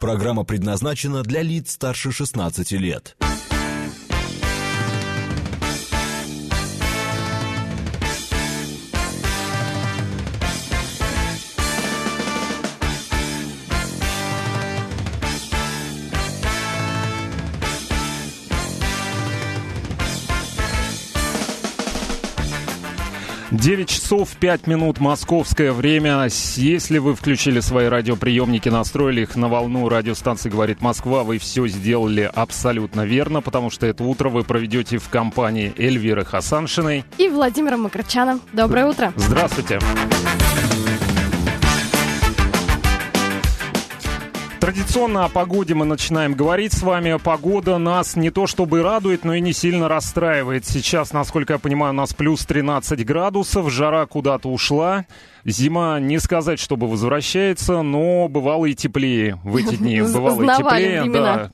Программа предназначена для лиц старше 16 лет. Девять часов 5 минут московское время. Если вы включили свои радиоприемники, настроили их на волну радиостанции «Говорит Москва», вы все сделали абсолютно верно, потому что это утро вы проведете в компании Эльвиры Хасаншиной и Владимира Макарчана. Доброе утро. Здравствуйте. Традиционно о погоде мы начинаем говорить с вами. Погода нас не то чтобы радует, но и не сильно расстраивает. Сейчас, насколько я понимаю, у нас плюс 13 градусов, жара куда-то ушла. Зима, не сказать, чтобы возвращается, но бывало и теплее в эти дни. Бывало и теплее, да.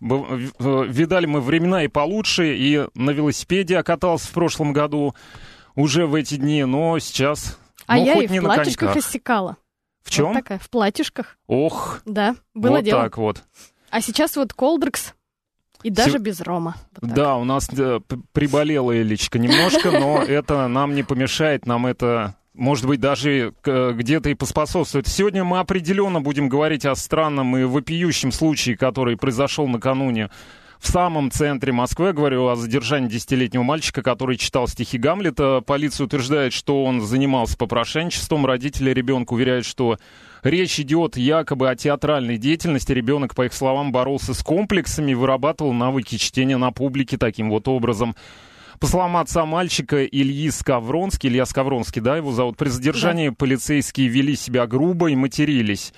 Видали мы времена и получше, и на велосипеде я катался в прошлом году уже в эти дни, но сейчас... А я и в платьишках иссякала. В чем? Вот такая, в платьишках. Ох, да, было вот дело. Так вот. А сейчас вот колдрекс и даже без рома. Вот да, у нас приболела Элечка немножко, но это нам не помешает, нам это, может быть, даже где-то и поспособствует. Сегодня мы определенно будем говорить о странном и вопиющем случае, который произошел накануне в самом центре Москвы. Я говорю о задержании 10-летнего мальчика, который читал стихи Гамлета. Полиция утверждает, что он занимался попрошайничеством. Родители ребенка уверяют, что речь идет якобы о театральной деятельности. Ребенок, по их словам, боролся с комплексами, вырабатывал навыки чтения на публике таким вот образом. По словам отца мальчика Илья Скавронский, да, его зовут, при задержании полицейские вели себя грубо и матерились.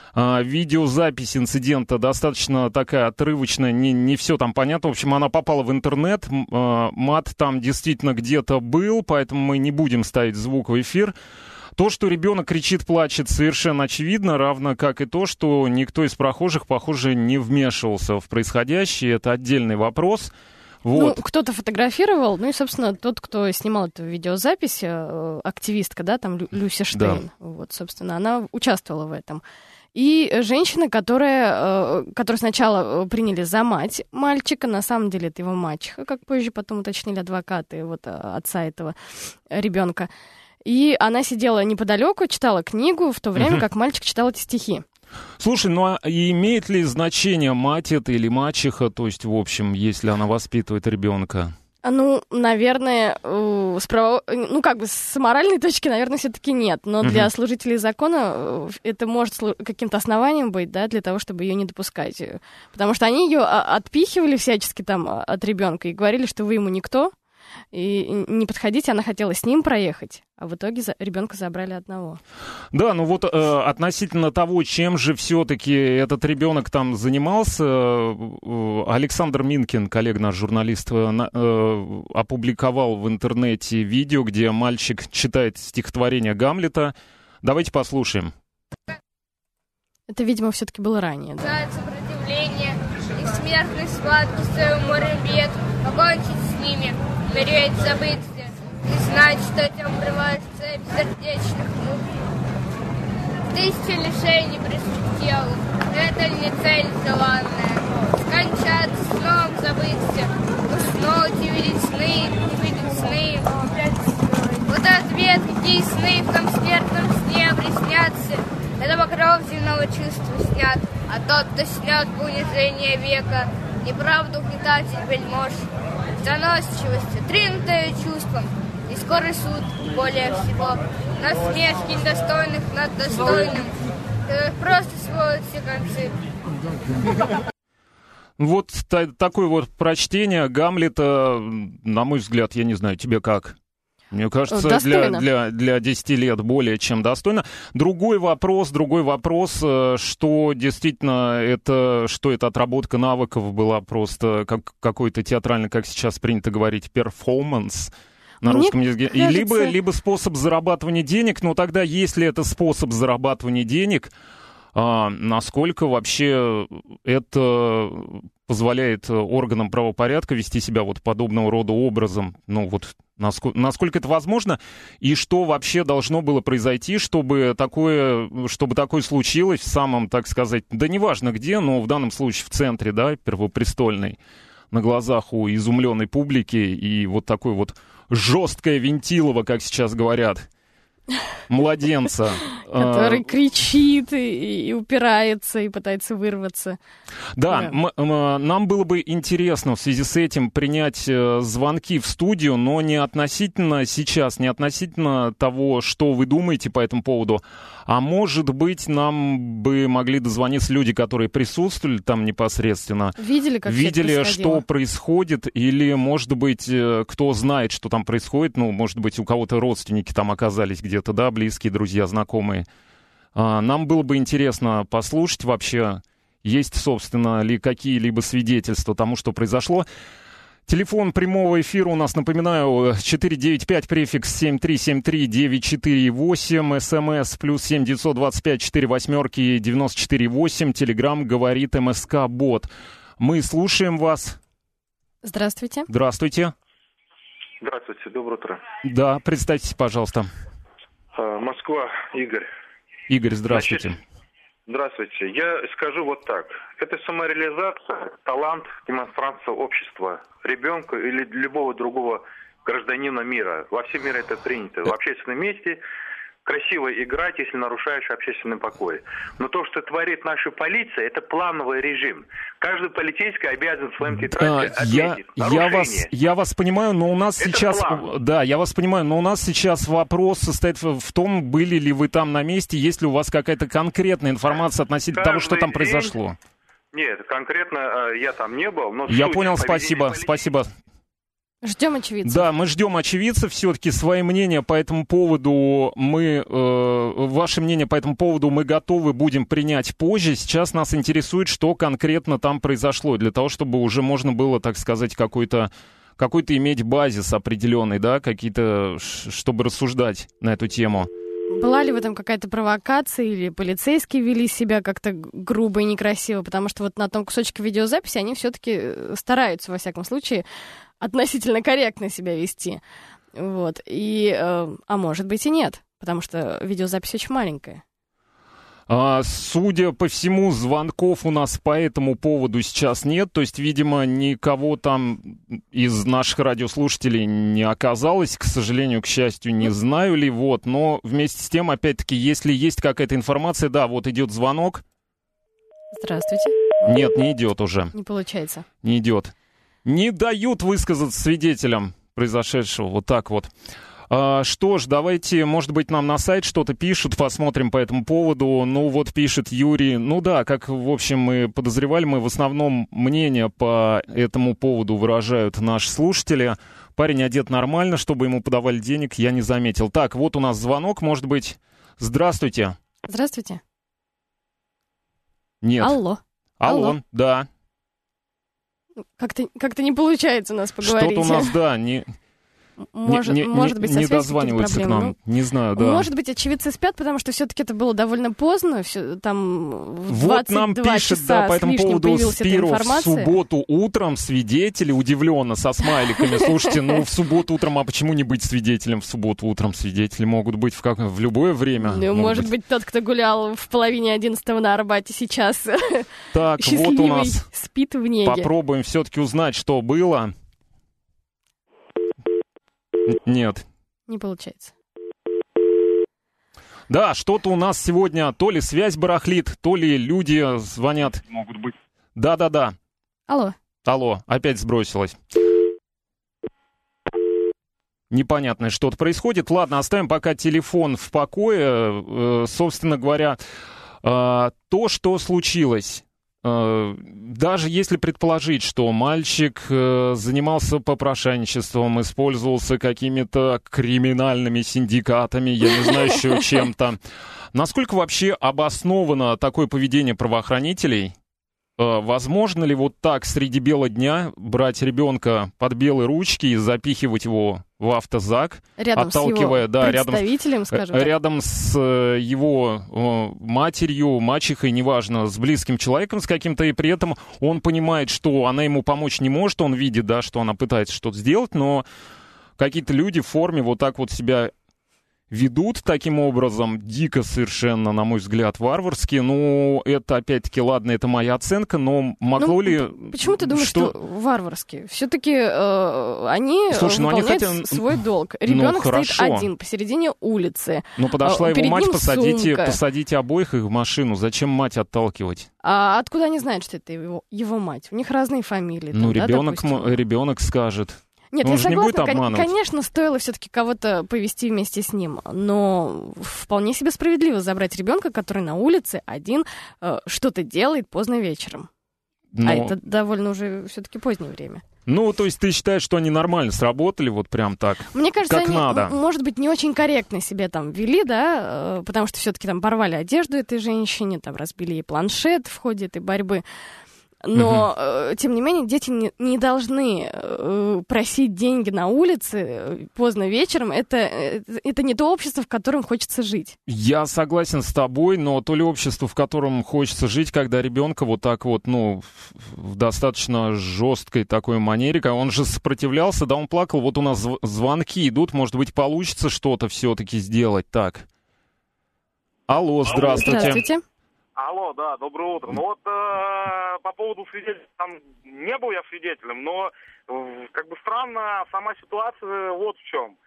Видеозапись инцидента достаточно такая отрывочная, не все там понятно. В общем, она попала в интернет, мат там действительно где-то был, поэтому мы не будем ставить звук в эфир. То, что ребенок кричит, плачет, совершенно очевидно, равно как и то, что никто из прохожих, похоже, не вмешивался в происходящее. Это отдельный вопрос. Вот. Ну, кто-то фотографировал, ну и, собственно, тот, кто снимал эту видеозапись, активистка, да, там Люся Штейн, да. Вот, собственно, она участвовала в этом. И женщина, которую сначала приняли за мать мальчика, на самом деле это его мачеха, как позже потом уточнили адвокаты вот, отца этого ребенка. И она сидела неподалеку, читала книгу, в то время как мальчик читал эти стихи. Слушай, ну а имеет ли значение мать это или мачеха, то есть, в общем, если она воспитывает ребенка? Ну, наверное, с моральной точки, наверное, все-таки нет. Но для служителей закона это может каким-то основанием быть, да, для того, чтобы ее не допускать. Потому что они ее отпихивали всячески там от ребенка и говорили, что вы ему никто, и не подходите, она хотела с ним проехать, а в итоге ребенка забрали одного. Да, ну вот относительно того, чем же все-таки этот ребенок там занимался, Александр Минкин, коллега наш журналист, опубликовал в интернете видео, где мальчик читает стихотворение Гамлета. Давайте послушаем. Это, видимо, все-таки было ранее. Да? Сопротивление и смертной схватки в своем море бед, покончить с ними, умереть, забыться, и знать, что тем обрывает цепь сердечных мук. Тысячи лишений присущих телу, это не цель желанная. Скончаться, сном забыться, уснуть и видеть сны, Вот ответ, какие сны в том смертном сне приснятся, это покров земного чувства снят, а тот, кто снет в унижение века, неправду угнетатель вельмож, заносчивостью, тринутая чувством, и скорый суд более всего, насмешки недостойных над достойным, просто сводят все концы. Вот такое вот прочтение Гамлета, на мой взгляд, я не знаю, тебе как? Мне кажется, для 10 лет более чем достойно. Другой вопрос, что действительно это отработка навыков была просто какой-то театральный, как сейчас принято говорить, перформанс на русском языке. Кажется... Либо способ зарабатывания денег, но тогда, если это способ зарабатывания денег, насколько вообще это позволяет органам правопорядка вести себя вот подобного рода образом, ну вот насколько это возможно, и что вообще должно было произойти, чтобы такое случилось в самом, так сказать, да неважно где, но в данном случае в центре, да, Первопрестольной, на глазах у изумленной публики, и вот такой вот жесткое вентилово, как сейчас говорят, младенца. Который кричит и упирается, и пытается вырваться. Да, нам было бы интересно в связи с этим принять звонки в студию, но не относительно сейчас, не относительно того, что вы думаете по этому поводу, а может быть, нам бы могли дозвониться люди, которые присутствовали там непосредственно. Видели, что происходит, или, может быть, кто знает, что там происходит, ну, может быть, у кого-то родственники там оказались где-то, да, близкие, друзья, знакомые. Нам было бы интересно послушать вообще, есть, собственно, ли какие-либо свидетельства тому, что произошло. Телефон прямого эфира у нас, напоминаю, 495, префикс 7373948, смс +7 925 4 восьмерки 94,8, телеграм говорит МСК-бот. Мы слушаем вас. Здравствуйте. Здравствуйте. Здравствуйте, доброе утро. Да, представьтесь, пожалуйста. Москва, Игорь. Игорь, здравствуйте. Значит, здравствуйте. Я скажу вот так. Это самореализация, талант, демонстрация общества, ребенка или любого другого гражданина мира. Во всем мире это принято. В общественном месте красиво играть, если нарушаешь общественный покой. Но то, что творит наша полиция, это плановый режим. Каждый полицейский обязан в своем тетради отметить нарушение. Я вас понимаю, но у нас это сейчас... план. Да, я вас понимаю, но у нас сейчас вопрос состоит в том, были ли вы там на месте, есть ли у вас какая-то конкретная информация относительно того, что там произошло. Нет, конкретно я там не был, но... Я понял, спасибо. Ждем очевидцев. Да, мы ждем очевидцев. Все-таки свои мнения по этому поводу ваше мнение по этому поводу мы готовы будем принять позже. Сейчас нас интересует, что конкретно там произошло, для того, чтобы уже можно было, так сказать, какой-то иметь базис определенный, да, какие-то, чтобы рассуждать на эту тему. Была ли в этом какая-то провокация, или полицейские вели себя как-то грубо и некрасиво? Потому что вот на том кусочке видеозаписи они все-таки стараются, во всяком случае, относительно корректно себя вести. Вот. А может быть и нет, потому что видеозапись очень маленькая. Судя по всему, звонков у нас по этому поводу сейчас нет. То есть, видимо, никого там из наших радиослушателей не оказалось. К сожалению, к счастью, не знаю ли. Вот. Но вместе с тем, опять-таки, если есть какая-то информация, да, вот идет звонок. Здравствуйте. Нет, не идет уже. Не получается. Не идет. Не дают высказаться свидетелям произошедшего. Вот так вот. Что ж, давайте, может быть, нам на сайт что-то пишут, посмотрим по этому поводу. Ну, вот пишет Юрий. Ну да, как, в общем, мы подозревали, мы в основном мнение по этому поводу выражают наши слушатели. Парень одет нормально, чтобы ему подавали денег, я не заметил. Так, вот у нас звонок, может быть. Здравствуйте. Здравствуйте. Нет. Алло, да. Как-то не получается у нас поговорить. Что-то у нас, да, может быть, не дозваниваются к нам. Не знаю, да. Может быть, очевидцы спят, потому что все-таки это было довольно поздно. Там в 22 вот нам пишет, да, по этому поводу Спиру в субботу утром свидетели, удивленно, со смайликами. Слушайте, ну в субботу утром, а почему не быть свидетелем в субботу утром? Свидетели могут быть в любое время. Ну, может быть, тот, кто гулял в половине 11-го на Арбате, сейчас так, вот у нас спит в неге. Попробуем все-таки узнать, что было. Нет. Не получается. Да, что-то у нас сегодня то ли связь барахлит, то ли люди звонят. Могут быть. Да. Алло, опять сбросилось. Непонятно, что-то происходит. Ладно, оставим пока телефон в покое. Собственно говоря, то, что случилось. Даже если предположить, что мальчик занимался попрошайничеством, использовался какими-то криминальными синдикатами, я не знаю еще чем-то, насколько вообще обосновано такое поведение правоохранителей? возможно ли вот так среди бела дня брать ребенка под белые ручки и запихивать его в автозак, рядом отталкивая, с его представителем, скажем так. Рядом с его матерью, мачехой, неважно, с близким человеком, с каким-то, и при этом он понимает, что она ему помочь не может, он видит, да, что она пытается что-то сделать, но какие-то люди в форме вот так вот себя ведут таким образом, дико совершенно, на мой взгляд, варварски. Ну, это, опять-таки, ладно, это моя оценка, но могло ли... Почему ты думаешь, что варварски? Все-таки они выполняют свой долг. Ребенок стоит один посередине улицы. Ну, подошла его мать, посадите обоих их в машину. Зачем мать отталкивать? А откуда они знают, что это его мать? У них разные фамилии. Ну, ребенок скажет. Нет, я согласна, конечно, стоило все-таки кого-то повезти вместе с ним, но вполне себе справедливо забрать ребенка, который на улице один что-то делает поздно вечером. А это довольно уже все-таки позднее время. Ну, то есть ты считаешь, что они нормально сработали, вот прям так, мне кажется, как они, надо? Может быть, не очень корректно себя там вели, да, потому что все-таки там порвали одежду этой женщине, там разбили ей планшет в ходе этой борьбы. Но, тем не менее, дети не должны просить деньги на улице поздно вечером. Это не то общество, в котором хочется жить. Я согласен с тобой, но то ли общество, в котором хочется жить, когда ребенка вот так вот, ну, в достаточно жесткой такой манере, он же сопротивлялся, да, он плакал. Вот у нас звонки идут, может быть, получится что-то все-таки сделать. Так. Алло, здравствуйте. Здравствуйте. Алло, да, доброе утро. Ну вот по поводу свидетелей, там не был я свидетелем, но как бы странно сама ситуация вот в чем.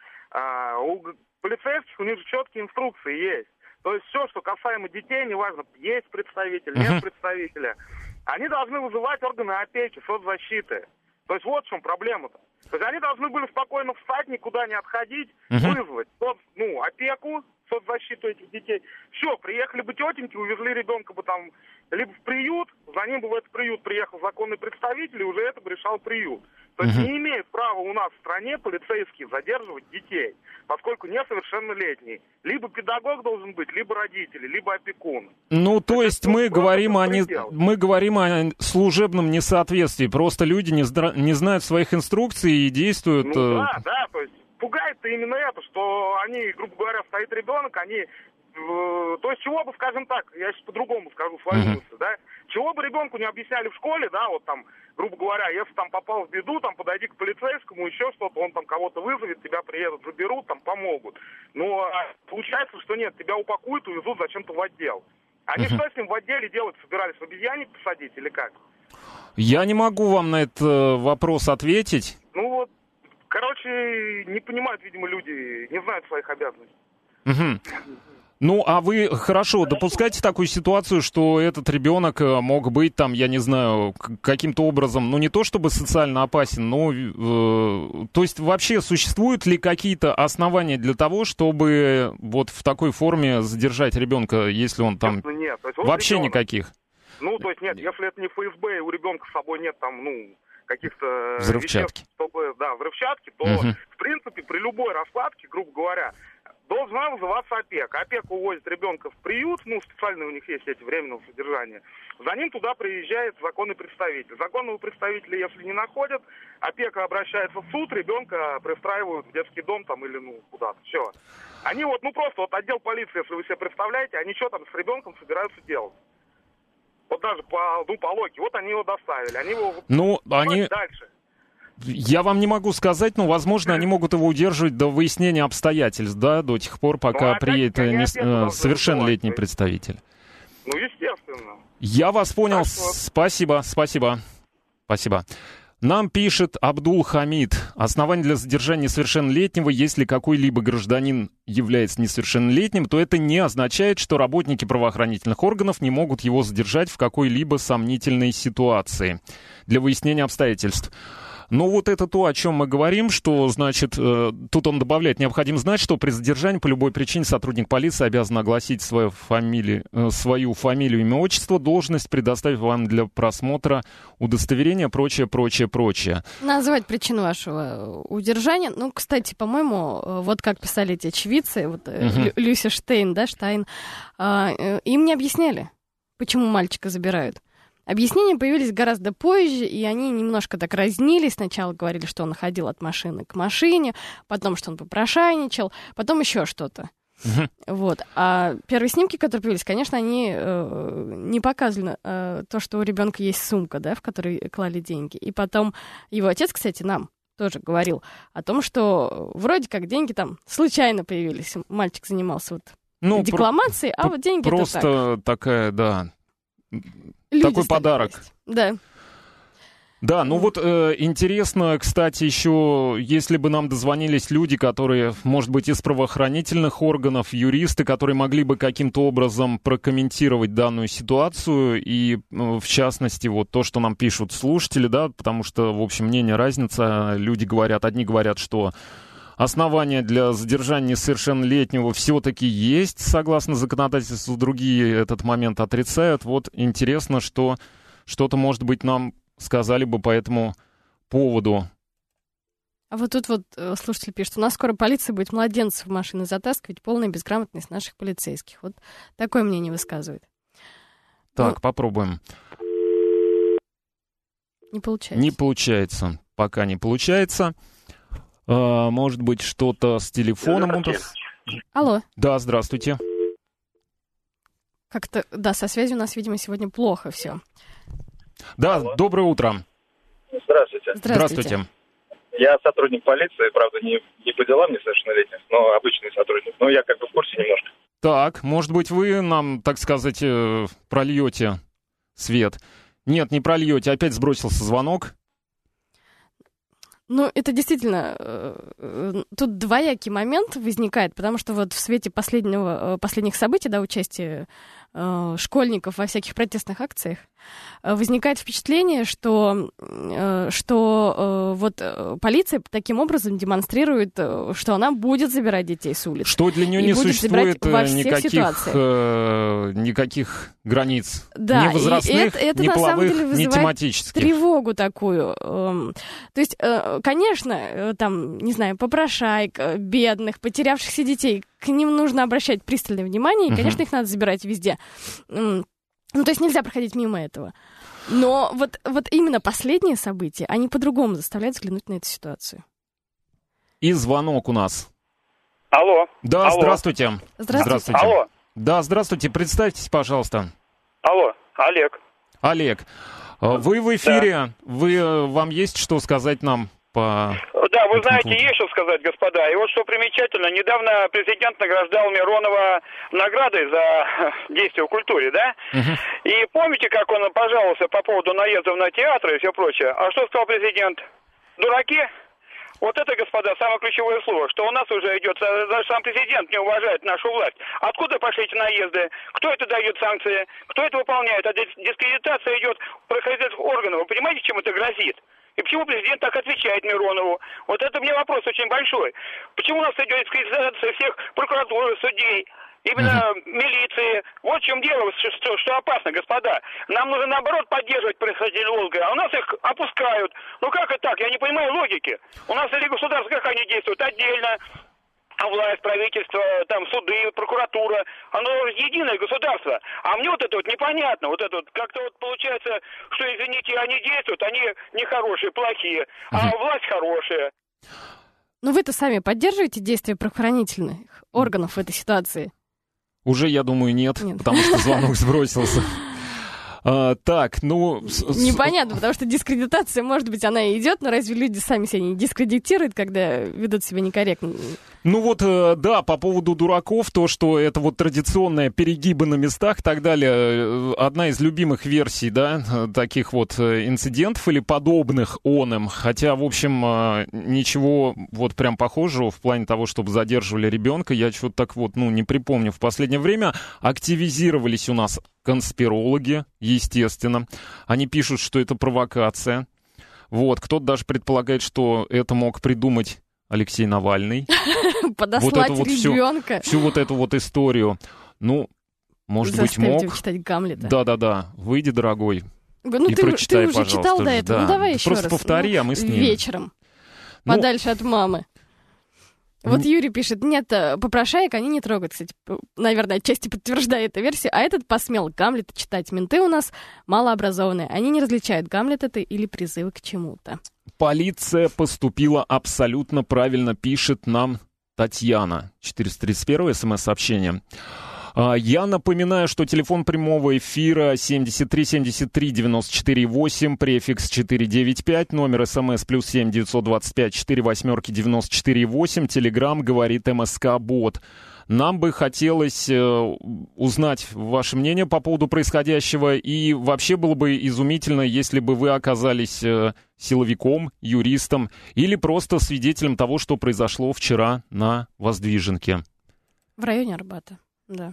У полицейских у них же четкие инструкции есть. То есть все, что касаемо детей, неважно, есть представитель, нет представителя, они должны вызывать органы опеки, соцзащиты. То есть вот в чем проблема-то. То есть они должны были спокойно встать, никуда не отходить, вызвать опеку, соцзащиту этих детей. Все, приехали бы тетеньки, увезли ребенка бы там либо в приют, за ним бы в этот приют приехал законный представитель, и уже это бы решал приют. То есть не имеет права у нас в стране полицейские задерживать детей, поскольку несовершеннолетний. Либо педагог должен быть, либо родители, либо опекун. Ну, то есть мы говорим о служебном несоответствии. Просто люди не знают своих инструкций и действуют... Ну да, то есть пугает-то именно это, что они, грубо говоря, стоит ребенок, они... То есть чего бы, скажем так, я сейчас по-другому скажу свою мысль, да, чего бы ребенку не объясняли в школе, да, вот там, грубо говоря, если там попал в беду, там подойди к полицейскому, еще что-то, он там кого-то вызовет, тебя приедут, заберут, там помогут. Но получается, что нет, тебя упакуют, увезут зачем-то в отдел. Они что с ним в отделе делать собирались, в обезьянник посадить или как? Я не могу вам на этот вопрос ответить. Ну вот, короче, не понимают, видимо, люди, не знают своих обязанностей. Ну, а вы, хорошо, допускаете такую ситуацию, что этот ребенок мог быть там, я не знаю, каким-то образом, ну, не то чтобы социально опасен, но, то есть вообще существуют ли какие-то основания для того, чтобы вот в такой форме задержать ребенка, если он там... Нет. То есть, вообще ребенок, никаких? Ну, то есть нет, если это не ФСБ, и у ребенка с собой нет там, каких-то... Взрывчатки. Взрывчатки, то, в принципе, при любой раскладке, грубо говоря, должна вызываться опека. Опека увозит ребенка в приют, специальные у них есть эти временного содержания. За ним туда приезжает законный представитель. Законного представителя, если не находят, опека обращается в суд, ребенка пристраивают в детский дом там или куда-то. Все. Они просто отдел полиции, если вы себе представляете, они что там с ребенком собираются делать? Вот даже по логике. Вот они его доставили. Они его дальше. Я вам не могу сказать, но, возможно, они могут его удерживать до выяснения обстоятельств, да, до тех пор, пока приедет совершеннолетний представитель. Ну, естественно. Я вас понял. Спасибо. Нам пишет Абдул Хамид. Основание для задержания несовершеннолетнего, если какой-либо гражданин является несовершеннолетним, то это не означает, что работники правоохранительных органов не могут его задержать в какой-либо сомнительной ситуации для выяснения обстоятельств. Но вот это то, о чем мы говорим, что, значит, тут он добавляет, необходимо знать, что при задержании по любой причине сотрудник полиции обязан огласить свою фамилию, имя, отчество, должность, предоставив вам для просмотра удостоверения, прочее. Назвать причину вашего удержания. Ну, кстати, по-моему, вот как писали эти очевидцы, Люся Штейн, им не объясняли, почему мальчика забирают. Объяснения появились гораздо позже, и они немножко так разнились. Сначала говорили, что он ходил от машины к машине, потом, что он попрошайничал, потом еще что-то. Вот. А первые снимки, которые появились, конечно, они не показывали то, что у ребенка есть сумка, да, в которой клали деньги. И потом его отец, кстати, нам тоже говорил о том, что вроде как деньги там случайно появились. Мальчик занимался декламацией, а вот деньги просто это так. Такая, да, Люди такой подарок. Есть. Да. Да, интересно, кстати, еще, если бы нам дозвонились люди, которые, может быть, из правоохранительных органов, юристы, которые могли бы каким-то образом прокомментировать данную ситуацию, и, в частности, вот то, что нам пишут слушатели, да, потому что, в общем, мнение разница, люди говорят, одни говорят, что основания для задержания несовершеннолетнего все-таки есть, согласно законодательству, другие этот момент отрицают. Вот интересно, что что-то, может быть, нам сказали бы по этому поводу. А вот тут вот слушатель пишет, у нас скоро полиция будет младенцев в машины затаскивать, полная безграмотность наших полицейских. Вот такое мнение высказывает. Так, попробуем. Не получается. Не получается. Пока не получается. Может быть, что-то с телефоном. Алло. Да, здравствуйте. Как-то, да, со связью у нас, видимо, сегодня плохо все. Да, алло. Доброе утро. Здравствуйте. Здравствуйте. Я сотрудник полиции, правда, не по делам несовершеннолетних, но обычный сотрудник. Но я как бы в курсе немножко. Так, может быть, вы нам, так сказать, прольете свет? Нет, не прольете. Опять сбросился звонок. Ну, это действительно, тут двоякий момент возникает, потому что вот в свете последних событий, да, участия школьников во всяких протестных акциях, возникает впечатление, что полиция таким образом демонстрирует, что она будет забирать детей с улиц. Что для нее не существует никаких границ, да, ни возрастных, это ни на самом половых, деле ни вызывает тематических. Тревогу такую. То есть, конечно, там, не знаю, попрошаек, бедных, потерявшихся детей, к ним нужно обращать пристальное внимание, и, конечно, их надо забирать везде. Ну, то есть нельзя проходить мимо этого. Но вот именно последние события, они по-другому заставляют взглянуть на эту ситуацию. И звонок у нас. Алло. Да, алло. Здравствуйте. Здравствуйте. Алло. Да, здравствуйте. Представьтесь, пожалуйста. Алло, Олег. Олег, вы в эфире. Да. Вам есть что сказать нам по... Да, вы знаете, есть что сказать, господа. И вот что примечательно, недавно президент награждал Миронова наградой за действия в культуре, да? И помните, как он пожаловался по поводу наездов на театры и все прочее? А что сказал президент? Дураки? Вот это, господа, самое ключевое слово, что у нас уже идет, даже сам президент не уважает нашу власть. Откуда пошли эти наезды? Кто это дает санкции? Кто это выполняет? А дискредитация идет правоохранительных органов. Вы понимаете, чем это грозит? И почему президент так отвечает Миронову? Вот это мне вопрос очень большой. Почему у нас идет дискредитация всех прокуратуры, судей? Именно милиции. Вот в чем дело, что опасно, господа. Нам нужно, наоборот, поддерживать представителей Волга, а у нас их опускают. Ну как это так? Я не понимаю логики. У нас или государство, как они действуют? Отдельно. А власть, правительство, там суды, прокуратура, оно единое государство. А мне вот это вот непонятно. Вот это вот как-то вот получается, что, извините, они действуют, они нехорошие, плохие, а власть хорошая. Ну вы-то сами поддерживаете действия правоохранительных органов в этой ситуации? Уже, я думаю, нет. Потому что звонок сбросился. Так, ну... Непонятно, потому что дискредитация, может быть, она и идет, но разве люди сами себя не дискредитируют, когда ведут себя некорректно? Ну вот, да, по поводу дураков, то, что это вот традиционные перегибы на местах и так далее, одна из любимых версий, да, таких вот инцидентов или подобных оным, хотя, в общем, ничего вот прям похожего в плане того, чтобы задерживали ребенка, я что-то так вот, ну, не припомню. В последнее время активизировались у нас конспирологи, естественно. Они пишут, что это провокация. Вот, кто-то даже предполагает, что это мог придумать Алексей Навальный. Подослать вот ребенка. Всю вот эту вот историю. Ну, может быть, мог. Читать Гамлета. Да-да-да. Выйди, дорогой, и прочитай, пожалуйста. Ты уже читал до этого? Да. Ну, давай еще просто раз. Повтори, а мы с ним. Вечером. Подальше от мамы. Вот Юрий пишет, нет, попрошаек они не трогают, кстати, наверное, отчасти подтверждает эту версию, а этот посмел Гамлета читать. Менты у нас малообразованные, они не различают, Гамлет это или призывы к чему-то. Полиция поступила абсолютно правильно, пишет нам Татьяна. 431 смс-сообщение. Я напоминаю, что телефон прямого эфира 73 73 94 8, префикс 495, номер смс +7 925 4 восьмерки 94 8, телеграм говорит МСК-бот. Нам бы хотелось узнать ваше мнение по поводу происходящего, и вообще было бы изумительно, если бы вы оказались силовиком, юристом или просто свидетелем того, что произошло вчера на Воздвиженке. В районе Арбата, да.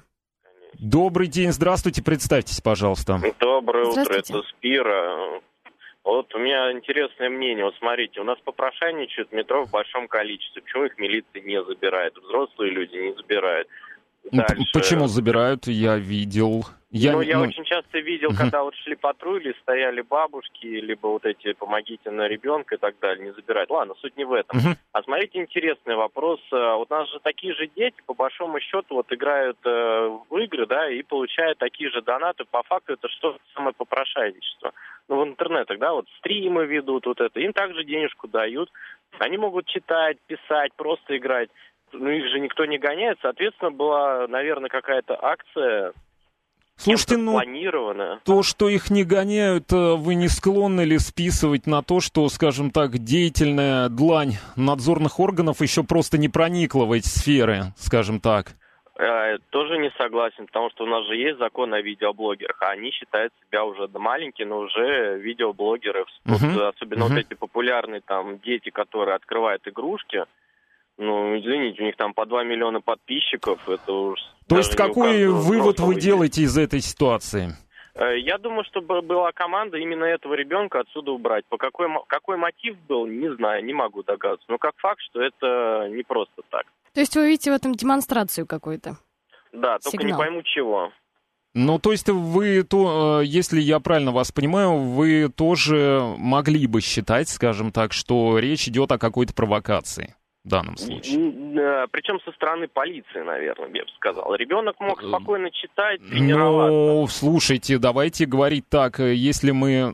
Добрый день, здравствуйте, представьтесь, пожалуйста. Доброе утро, это Спира. Вот у меня интересное мнение. Вот смотрите, у нас попрошайничают в метро в большом количестве. Почему их милиция не забирает? Взрослые люди не забирают. Дальше... Почему забирают? Я видел. Я очень часто видел, когда вот шли патрули, стояли бабушки, либо вот эти «помогите на ребенка» и так далее, не забирают. Ладно, суть не в этом. А смотрите, интересный вопрос. Вот у нас же такие же дети, по большому счету, вот играют в игры, да, и получают такие же донаты. По факту это что-то самое попрошайничество. Ну, в интернетах, да, вот стримы ведут, вот это. Им также денежку дают. Они могут читать, писать, просто играть. Ну, их же никто не гоняет. Соответственно, была, наверное, какая-то акция... Слушайте, ну, то, что их не гоняют, вы не склонны ли списывать на то, что, скажем так, деятельная длань надзорных органов еще просто не проникла в эти сферы, скажем так? Тоже не согласен, потому что у нас же есть закон о видеоблогерах, а они считают себя уже маленькие, но уже видеоблогеры. Вот, особенно вот эти популярные там дети, которые открывают игрушки. Ну, извините, у них там по 2 миллиона подписчиков, это уж... То есть какой вывод вы делаете из этой ситуации? Я думаю, что была команда именно этого ребенка отсюда убрать. Какой мотив был, не знаю, не могу догадаться. Но как факт, что это не просто так. То есть вы видите в этом демонстрацию какую-то? Да, только не пойму чего. Ну, то есть вы, если я правильно вас понимаю, вы тоже могли бы считать, скажем так, что речь идет о какой-то провокации? В данном случае. Причем со стороны полиции, наверное, я бы сказал. Ребенок мог спокойно читать, тренироваться. Ну, слушайте, давайте говорить так. Если мы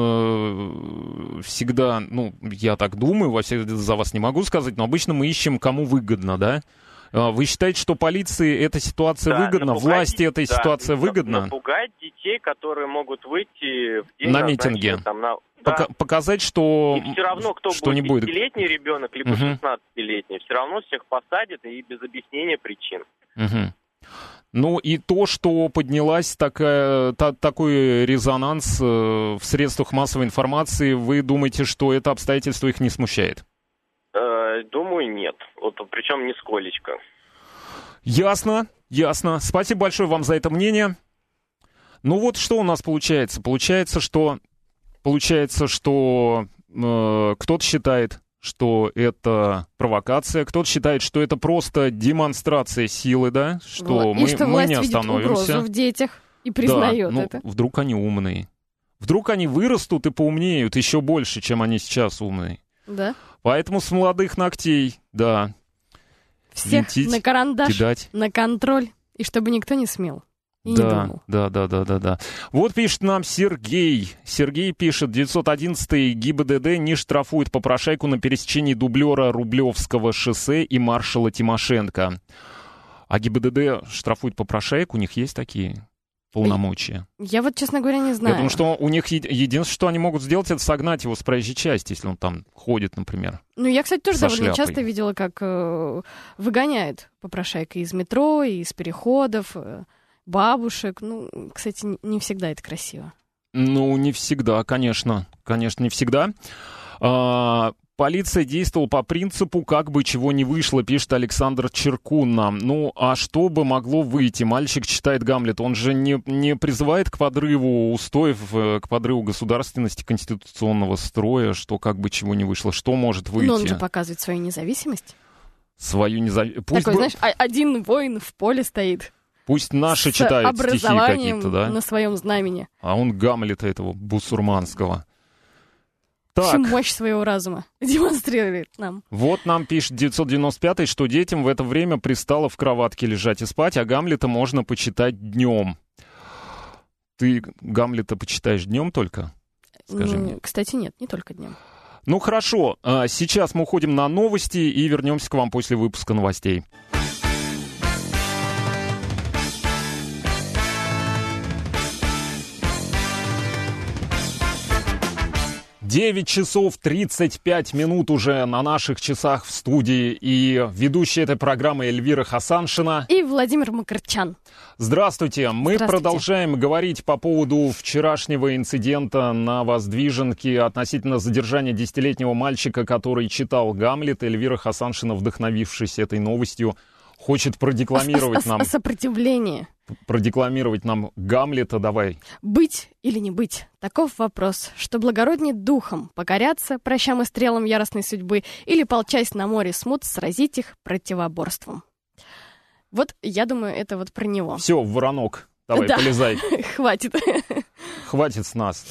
всегда, ну, я так думаю, за вас не могу сказать, но обычно мы ищем, кому выгодно, да? Вы считаете, что полиции эта ситуация выгодна? Власти эта ситуация выгодна? Напугать детей, которые могут выйти в день на митинге. Показать, что и все равно, кто что будет не будет 5-летний ребенок, либо 16-летний, все равно всех посадят и без объяснения причин. Ну и то, что поднялась такой резонанс в средствах массовой информации, вы думаете, что это обстоятельство их не смущает? Думаю, нет. Вот, причем нисколечко. Ясно. Спасибо большое вам за это мнение. Ну вот что у нас получается. Получается, что кто-то считает, что это провокация, кто-то считает, что это просто демонстрация силы, да, что мы не остановимся. Видит угрозу в детях и признает это. Вдруг они умные. Вдруг они вырастут и поумнеют еще больше, чем они сейчас умные. Да. Поэтому с молодых ногтей, да. Всех винтить, на карандаш, кидать. На контроль, и чтобы никто не смел. И не думал. Да. Вот пишет нам Сергей. Сергей пишет, 911-й ГИБДД не штрафует попрошайку на пересечении дублера Рублевского шоссе и маршала Тимошенко. А ГИБДД штрафует попрошаек, у них есть такие полномочия? Я вот, честно говоря, не знаю. Я думаю, что у них единственное, что они могут сделать, это согнать его с проезжей части, если он там ходит, например. Ну, я, кстати, тоже довольно часто видела, как выгоняют попрошайка из метро, из переходов, бабушек. Ну, кстати, не всегда это красиво. Ну, не всегда, конечно. Конечно, не всегда. Полиция действовала по принципу «как бы чего не вышло», пишет Александр Черкун нам. Ну, а что бы могло выйти? Мальчик читает Гамлет. Он же не призывает к подрыву устоев, к подрыву государственности, конституционного строя, что как бы чего не вышло. Что может выйти? Но он же показывает свою независимость. Свою независимость. Такой, знаешь, один воин в поле стоит. Пусть наши читают стихи какие-то, да? На своем знамени. А он Гамлета этого бусурманского. Так. Всю мощь своего разума демонстрирует нам. Вот нам пишет 995-й, что детям в это время пристало в кроватке лежать и спать, а Гамлета можно почитать днем. Ты Гамлета почитаешь днем только? Скажи мне. Кстати, нет, не только днем. Ну хорошо, сейчас мы уходим на новости и вернемся к вам после выпуска новостей. 9 часов 35 минут уже на наших часах в студии. И ведущая этой программы Эльвира Хасаншина. И Владимир Макарчан. Здравствуйте. Мы продолжаем говорить по поводу вчерашнего инцидента на Воздвиженке относительно задержания 10-летнего мальчика, который читал «Гамлет». Эльвира Хасаншина, вдохновившись этой новостью, хочет продекламировать нам... Сопротивление. Продекламировать нам Гамлета, давай. Быть или не быть? Таков вопрос, что благороднее духом покоряться прощам и стрелам яростной судьбы или, полчась на море смут, сразить их противоборством. Вот, я думаю, это вот про него. Все, воронок, давай, да. Полезай. Хватит. Хватит с нас.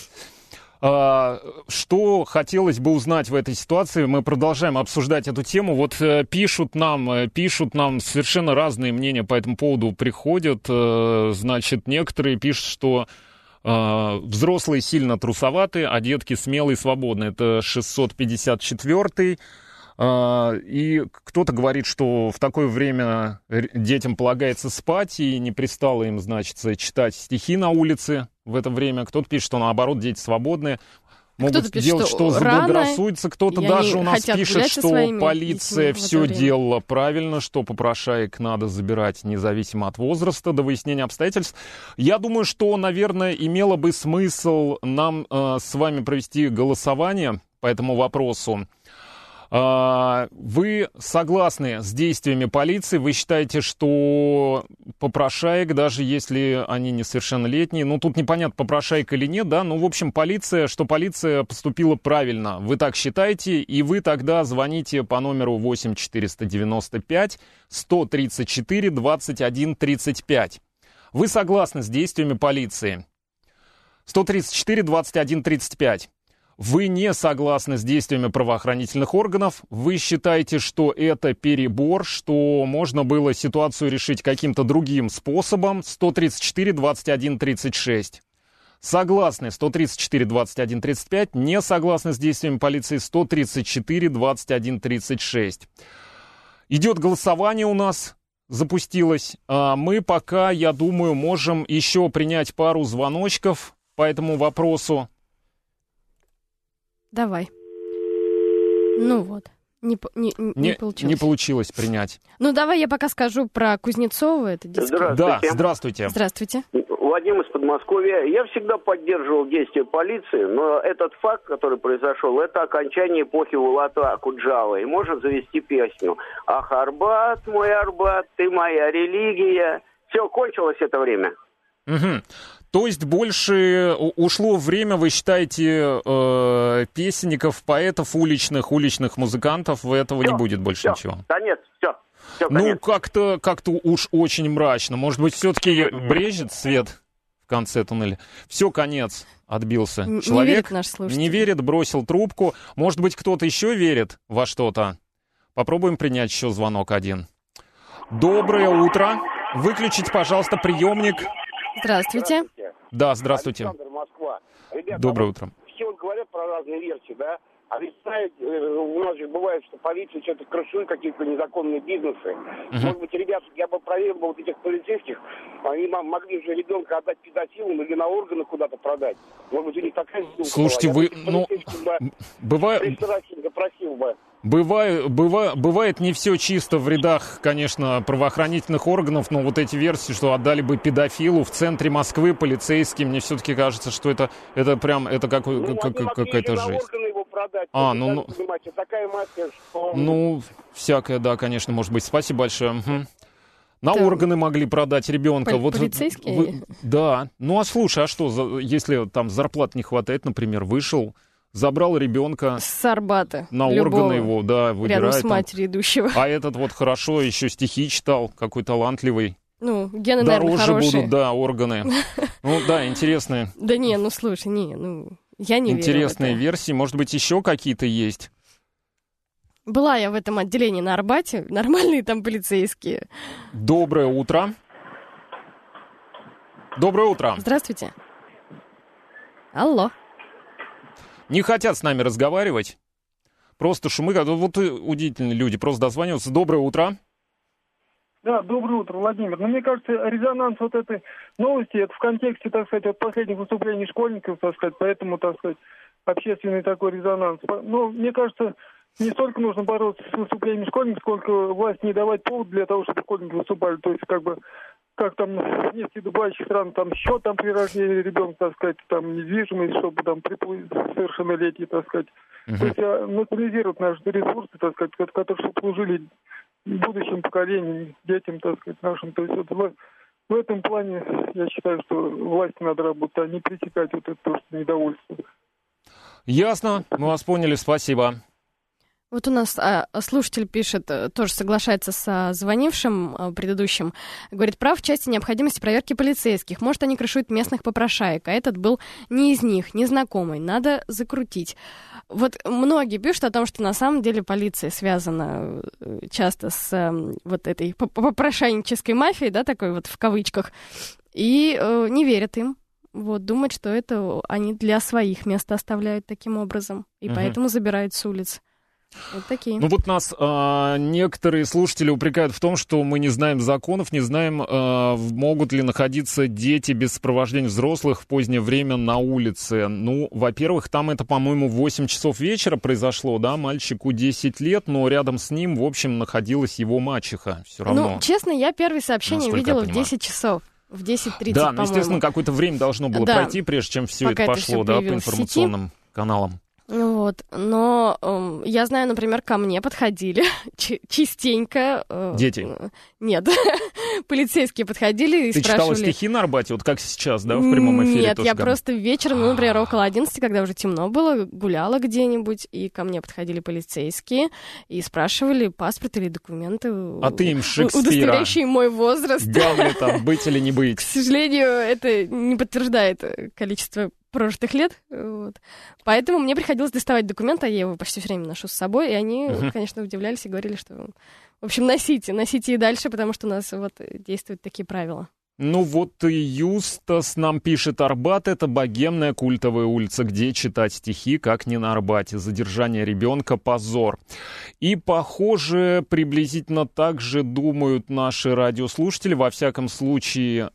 Что хотелось бы узнать в этой ситуации? Мы продолжаем обсуждать эту тему. Вот пишут нам совершенно разные мнения по этому поводу приходят. Значит, некоторые пишут, что взрослые сильно трусоваты, а детки смелые и свободны. Это 654-й. И кто-то говорит, что в такое время детям полагается спать, и не пристало им, значит, читать стихи на улице в это время. Кто-то пишет, что наоборот, дети свободные, могут делать, что заблагорассудится. Кто-то даже у нас пишет, что полиция все делала правильно, что попрошаек надо забирать независимо от возраста до выяснения обстоятельств. Я думаю, что, наверное, имело бы смысл нам с вами провести голосование по этому вопросу. Вы согласны с действиями полиции? Вы считаете, что попрошаек, даже если они несовершеннолетние, ну тут непонятно, попрошаек или нет, да, ну в общем полиция поступила правильно. Вы так считаете, и вы тогда звоните по номеру 8 495 134 21 35. Вы согласны с действиями полиции? 134 21 35. Вы не согласны с действиями правоохранительных органов, вы считаете, что это перебор, что можно было ситуацию решить каким-то другим способом. 134 21 36. Согласны 134 21 35, не согласны с действиями полиции 134 21 36. Идет голосование у нас, запустилось. Мы пока, я думаю, можем еще принять пару звоночков по этому вопросу. Давай. Ну вот. Не получилось. Не получилось принять. Ну, давай я пока скажу про Кузнецова. Это здравствуйте. Да, здравствуйте. Здравствуйте. Владимир из Подмосковья. Я всегда поддерживал действия полиции, но этот факт, который произошел, это окончание эпохи Булата Акуджавы. И можно завести песню. «Ах, Арбат, мой Арбат, ты моя религия». Все, кончилось это время. Угу. То есть больше ушло время, вы считаете, песенников, поэтов, уличных музыкантов, этого не будет больше ничего? Да нет, все. Ну, как-то уж очень мрачно. Может быть, все-таки брежет свет в конце туннеля? Все, конец, отбился. Человек не верит наш слушатель. Не верит, бросил трубку. Может быть, кто-то еще верит во что-то? Попробуем принять еще звонок один. Доброе утро. Выключите, пожалуйста, приемник. Здравствуйте. Да, здравствуйте. Александр, Москва. Ребята, доброе утро. Все вот говорят про разные версии, да? А ведь, знаете, у нас же бывает, что полиция что-то крышует, какие-то незаконные бизнесы. Может быть, ребята, я бы проверил бы вот этих полицейских, они могли же ребенка отдать педофилам или на органы куда-то продать. Может быть, у них такая сделка. Слушайте, была. Бывает не все чисто в рядах, конечно, правоохранительных органов, но вот эти версии, что отдали бы педофилу в центре Москвы полицейским, мне все-таки кажется, что это какая-то жесть. Такая мафия, что... Ну, всякое, да, конечно, может быть. Спасибо большое. Угу. На органы могли продать ребенка. Полицейские? Да. Ну, а слушай, а что, если там зарплат не хватает, например, вышел, забрал ребенка с Арбата, на органы его, да, выбирает. Рядом с матерью идущего. А этот вот хорошо еще стихи читал, какой талантливый. Ну, гены, наверное, дороже хорошие. будут, да, органы. Ну, да, интересные. Да не, ну, слушай, Я не верю в это. Интересные версии. Может быть, еще какие-то есть? Была я в этом отделении на Арбате. Нормальные там полицейские. Доброе утро. Доброе утро. Здравствуйте. Алло. Не хотят с нами разговаривать. Просто шумы. Вот удивительные люди. Просто дозваниваются. Доброе утро. Да, доброе утро, Владимир. Но мне кажется, резонанс вот этой новости, это в контексте, так сказать, от последних выступлений школьников, так сказать, поэтому, так сказать, общественный такой резонанс. Но мне кажется, не столько нужно бороться с выступлениями школьников, сколько власть не давать повод для того, чтобы школьники выступали. То есть, как там в нефтедобывающих странах, там счет там при рождении ребенка, так сказать, там недвижимость, чтобы там приплыть совершеннолетие, так сказать. То есть национализировать наши ресурсы, так сказать, которые служили будущим поколениям, детям, так сказать, нашим. То есть вот в этом плане я считаю, что власти надо работать, а не пресекать вот это то, что недовольство. Ясно, мы вас поняли, спасибо. Вот у нас слушатель пишет, тоже соглашается со звонившим предыдущим, говорит, прав в части необходимости проверки полицейских. Может, они крышуют местных попрошаек, а этот был не из них, незнакомый, надо закрутить. Вот многие пишут о том, что на самом деле полиция связана часто с вот этой попрошайнической мафией, да, такой вот в кавычках, и не верят им. Вот, думают, что это они для своих мест оставляют таким образом, и поэтому забирают с улиц. Вот такие. Ну вот нас некоторые слушатели упрекают в том, что мы не знаем законов, не знаем, могут ли находиться дети без сопровождения взрослых в позднее время на улице. Ну, во-первых, там это, по-моему, в 8 часов вечера произошло, да, мальчику 10 лет, но рядом с ним, в общем, находилась его мачеха все равно. Ну, честно, я первые сообщения видела в 10 часов. В 10:30, да, ну, естественно, какое-то время должно было пройти, прежде чем все это пошло, да, по информационным каналам. Вот, но я знаю, например, ко мне подходили частенько... Дети? Нет, полицейские подходили и Ты спрашивали... Ты читала стихи на Арбате, вот как сейчас, да, в прямом эфире? Нет, я просто вечером, ну, например, около 11, когда уже темно было, гуляла где-нибудь, и ко мне подходили полицейские и спрашивали паспорт или документы, а ты им Шекспира, удостоверяющие мой возраст. Гамлета, быть или не быть. К сожалению, это не подтверждает количество прожитых лет, вот. Поэтому мне приходилось доставать документы, а я его почти все время ношу с собой, и они, конечно, удивлялись и говорили, что, в общем, носите и дальше, потому что у нас вот действуют такие правила. Ну вот и Юстас нам пишет: Арбат — это богемная культовая улица, где читать стихи, как не на Арбате. Задержание ребенка — позор. И, похоже, приблизительно так же думают наши радиослушатели. Во всяком случае,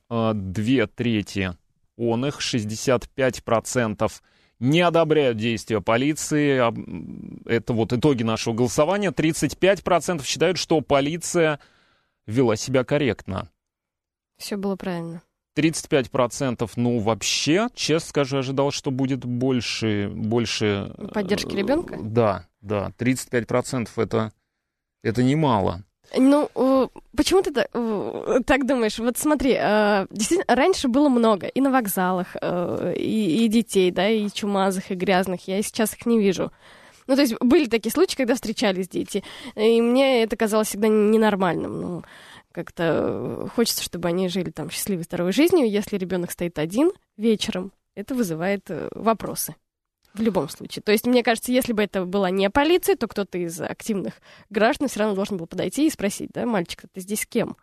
2/3 он их, 65%, не одобряют действия полиции. Это вот итоги нашего голосования. 35% считают, что полиция вела себя корректно. Все было правильно. 35%, ну, вообще, честно скажу, ожидал, что будет больше... Поддержки ребенка? Да, 35% это немало. Ну, почему ты так думаешь? Вот смотри, действительно, раньше было много и на вокзалах, и детей, да, и чумазых, и грязных. Я сейчас их не вижу. Ну, то есть были такие случаи, когда встречались дети, и мне это казалось всегда ненормальным. Ну, как-то хочется, чтобы они жили там счастливой, здоровой жизнью. Если ребенок стоит один вечером, это вызывает вопросы. В любом случае. То есть, мне кажется, если бы это была не полиция, то кто-то из активных граждан все равно должен был подойти и спросить, да, мальчик, ты здесь с кем?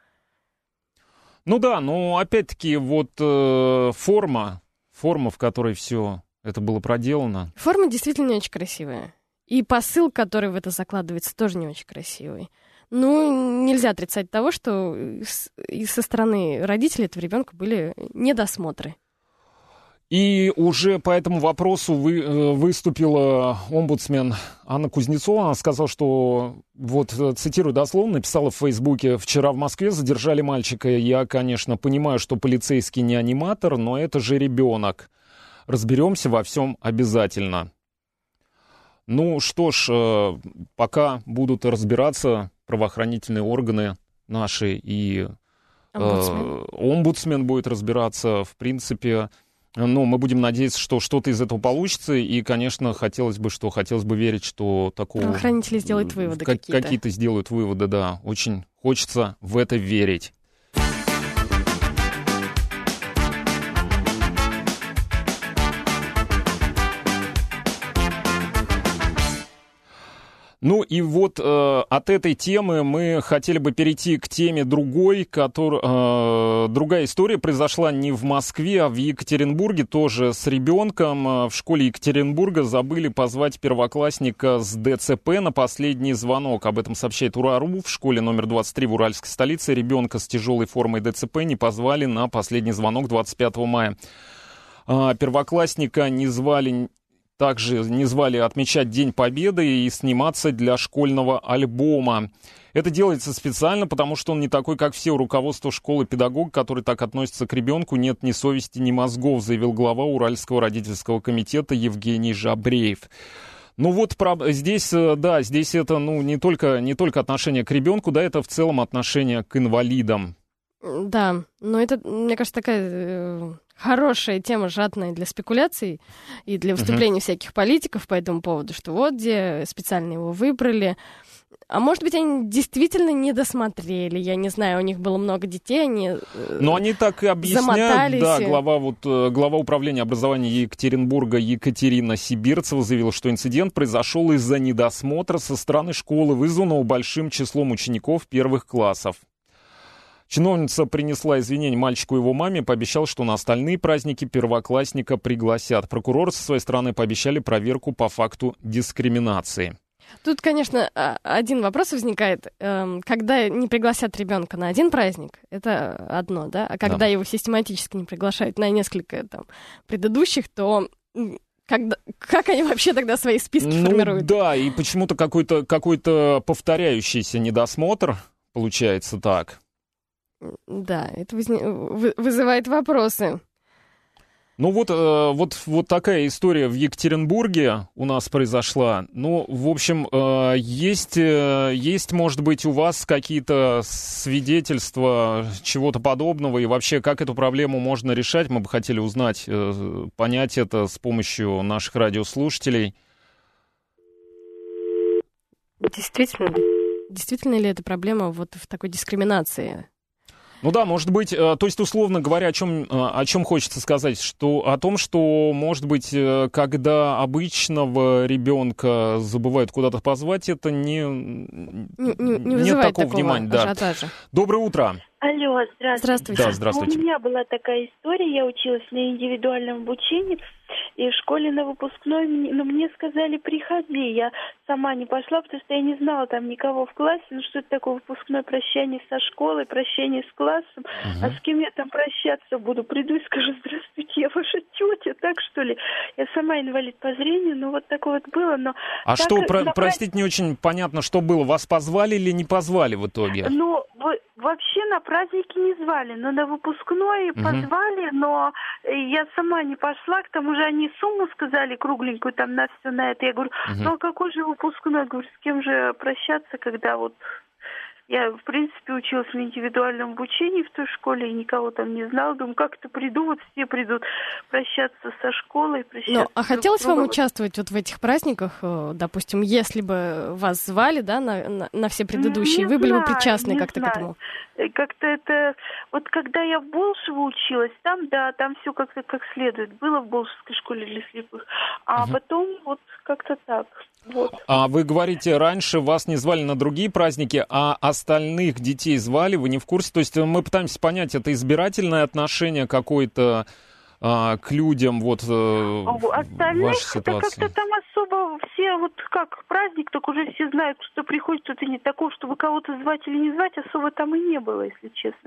Ну да, но опять-таки вот форма, в которой все это было проделано. Форма действительно не очень красивая. И посыл, который в это закладывается, тоже не очень красивый. Ну, нельзя отрицать того, что и со стороны родителей этого ребенка были недосмотры. И уже по этому вопросу выступила омбудсмен Анна Кузнецова. Она сказала, что, вот цитирую дословно, написала в Фейсбуке: «Вчера в Москве задержали мальчика. Я, конечно, понимаю, что полицейский не аниматор, но это же ребенок. Разберемся во всем обязательно». Ну что ж, пока будут разбираться правоохранительные органы наши, и омбудсмен будет разбираться, в принципе... Ну, мы будем надеяться, что что-то из этого получится, и, конечно, хотелось бы верить, что такого... Правоохранители сделают выводы какие-то. Какие-то сделают выводы, да. Очень хочется в это верить. Ну и вот от этой темы мы хотели бы перейти к теме другой, другая история произошла не в Москве, а в Екатеринбурге, тоже с ребенком. В школе Екатеринбурга забыли позвать первоклассника с ДЦП на последний звонок. Об этом сообщает Ура.ру. В школе номер 23 в Уральской столице ребенка с тяжелой формой ДЦП не позвали на последний звонок 25 мая. Первоклассника также не звали отмечать День Победы и сниматься для школьного альбома. Это делается специально, потому что он не такой, как все. У руководства школы педагог, который так относится к ребенку, нет ни совести, ни мозгов, заявил глава Уральского родительского комитета Евгений Жабреев. Ну вот здесь это не только отношение к ребенку, да, это в целом отношение к инвалидам. Да, но это, мне кажется, такая хорошая тема, жадная для спекуляций и для выступлений всяких политиков по этому поводу, что вот где специально его выбрали. А может быть, они действительно не досмотрели, я не знаю, у них было много детей, они но они так и объясняют, замотались. Да, глава управления образования Екатеринбурга Екатерина Сибирцева заявила, что инцидент произошел из-за недосмотра со стороны школы, вызванного большим числом учеников первых классов. Чиновница принесла извинения мальчику и его маме, пообещала, что на остальные праздники первоклассника пригласят. Прокуроры со своей стороны пообещали проверку по факту дискриминации. Тут, конечно, один вопрос возникает. Когда не пригласят ребенка на один праздник, это одно, да? А когда его систематически не приглашают на несколько предыдущих, то как они вообще тогда свои списки формируют? Да, и почему-то какой-то повторяющийся недосмотр получается так. Да, это вызывает вопросы. Ну вот такая история в Екатеринбурге у нас произошла. Ну, в общем, есть, может быть, у вас какие-то свидетельства чего-то подобного, и вообще, как эту проблему можно решать, мы бы хотели узнать, понять это с помощью наших радиослушателей. Действительно ли это проблема вот в такой дискриминации? Ну да, может быть, то есть, условно говоря, о чем хочется сказать, о том, что, может быть, когда обычного ребенка забывают куда-то позвать, это не вызывает такого внимания. Да. Доброе утро. Алло, здравствуйте. Да, здравствуйте. У меня была такая история, я училась на индивидуальном обучении, и в школе на выпускной, мне сказали, приходи. Я сама не пошла, потому что я не знала там никого в классе, что это такое выпускное прощание со школой, прощание с классом, а с кем я там прощаться буду? Приду и скажу, здравствуйте, я ваша тетя, так что ли? Я сама инвалид по зрению, вот такое вот было, но... А что, простите, не очень понятно, что было, вас позвали или не позвали в итоге? Вообще на праздники не звали, но на выпускной позвали, но я сама не пошла, к тому же они сумму сказали кругленькую там на все на это. Я говорю, ну а какой же выпускной? Говорю, с кем же прощаться, когда вот я, в принципе, училась в индивидуальном обучении в той школе и никого там не знала. Думаю, как-то приду, вот все придут прощаться со школой, прощаться. А хотелось вам участвовать вот в этих праздниках, допустим, если бы вас звали, да, на все предыдущие, вы были бы причастны как-то к этому? Как-то это... Вот когда я в Болшево училась, там все как-то как следует. Было в Болшевской школе для слепых. А потом вот как-то так. Вот. А вы говорите, раньше вас не звали на другие праздники, а остальных детей звали, вы не в курсе? То есть мы пытаемся понять, это избирательное отношение какое-то к людям вот остальных, вашей ситуации? Это как-то там особо все, вот как праздник, так уже все знают, что приходит что-то не такое, чтобы кого-то звать или не звать, особо там и не было, если честно.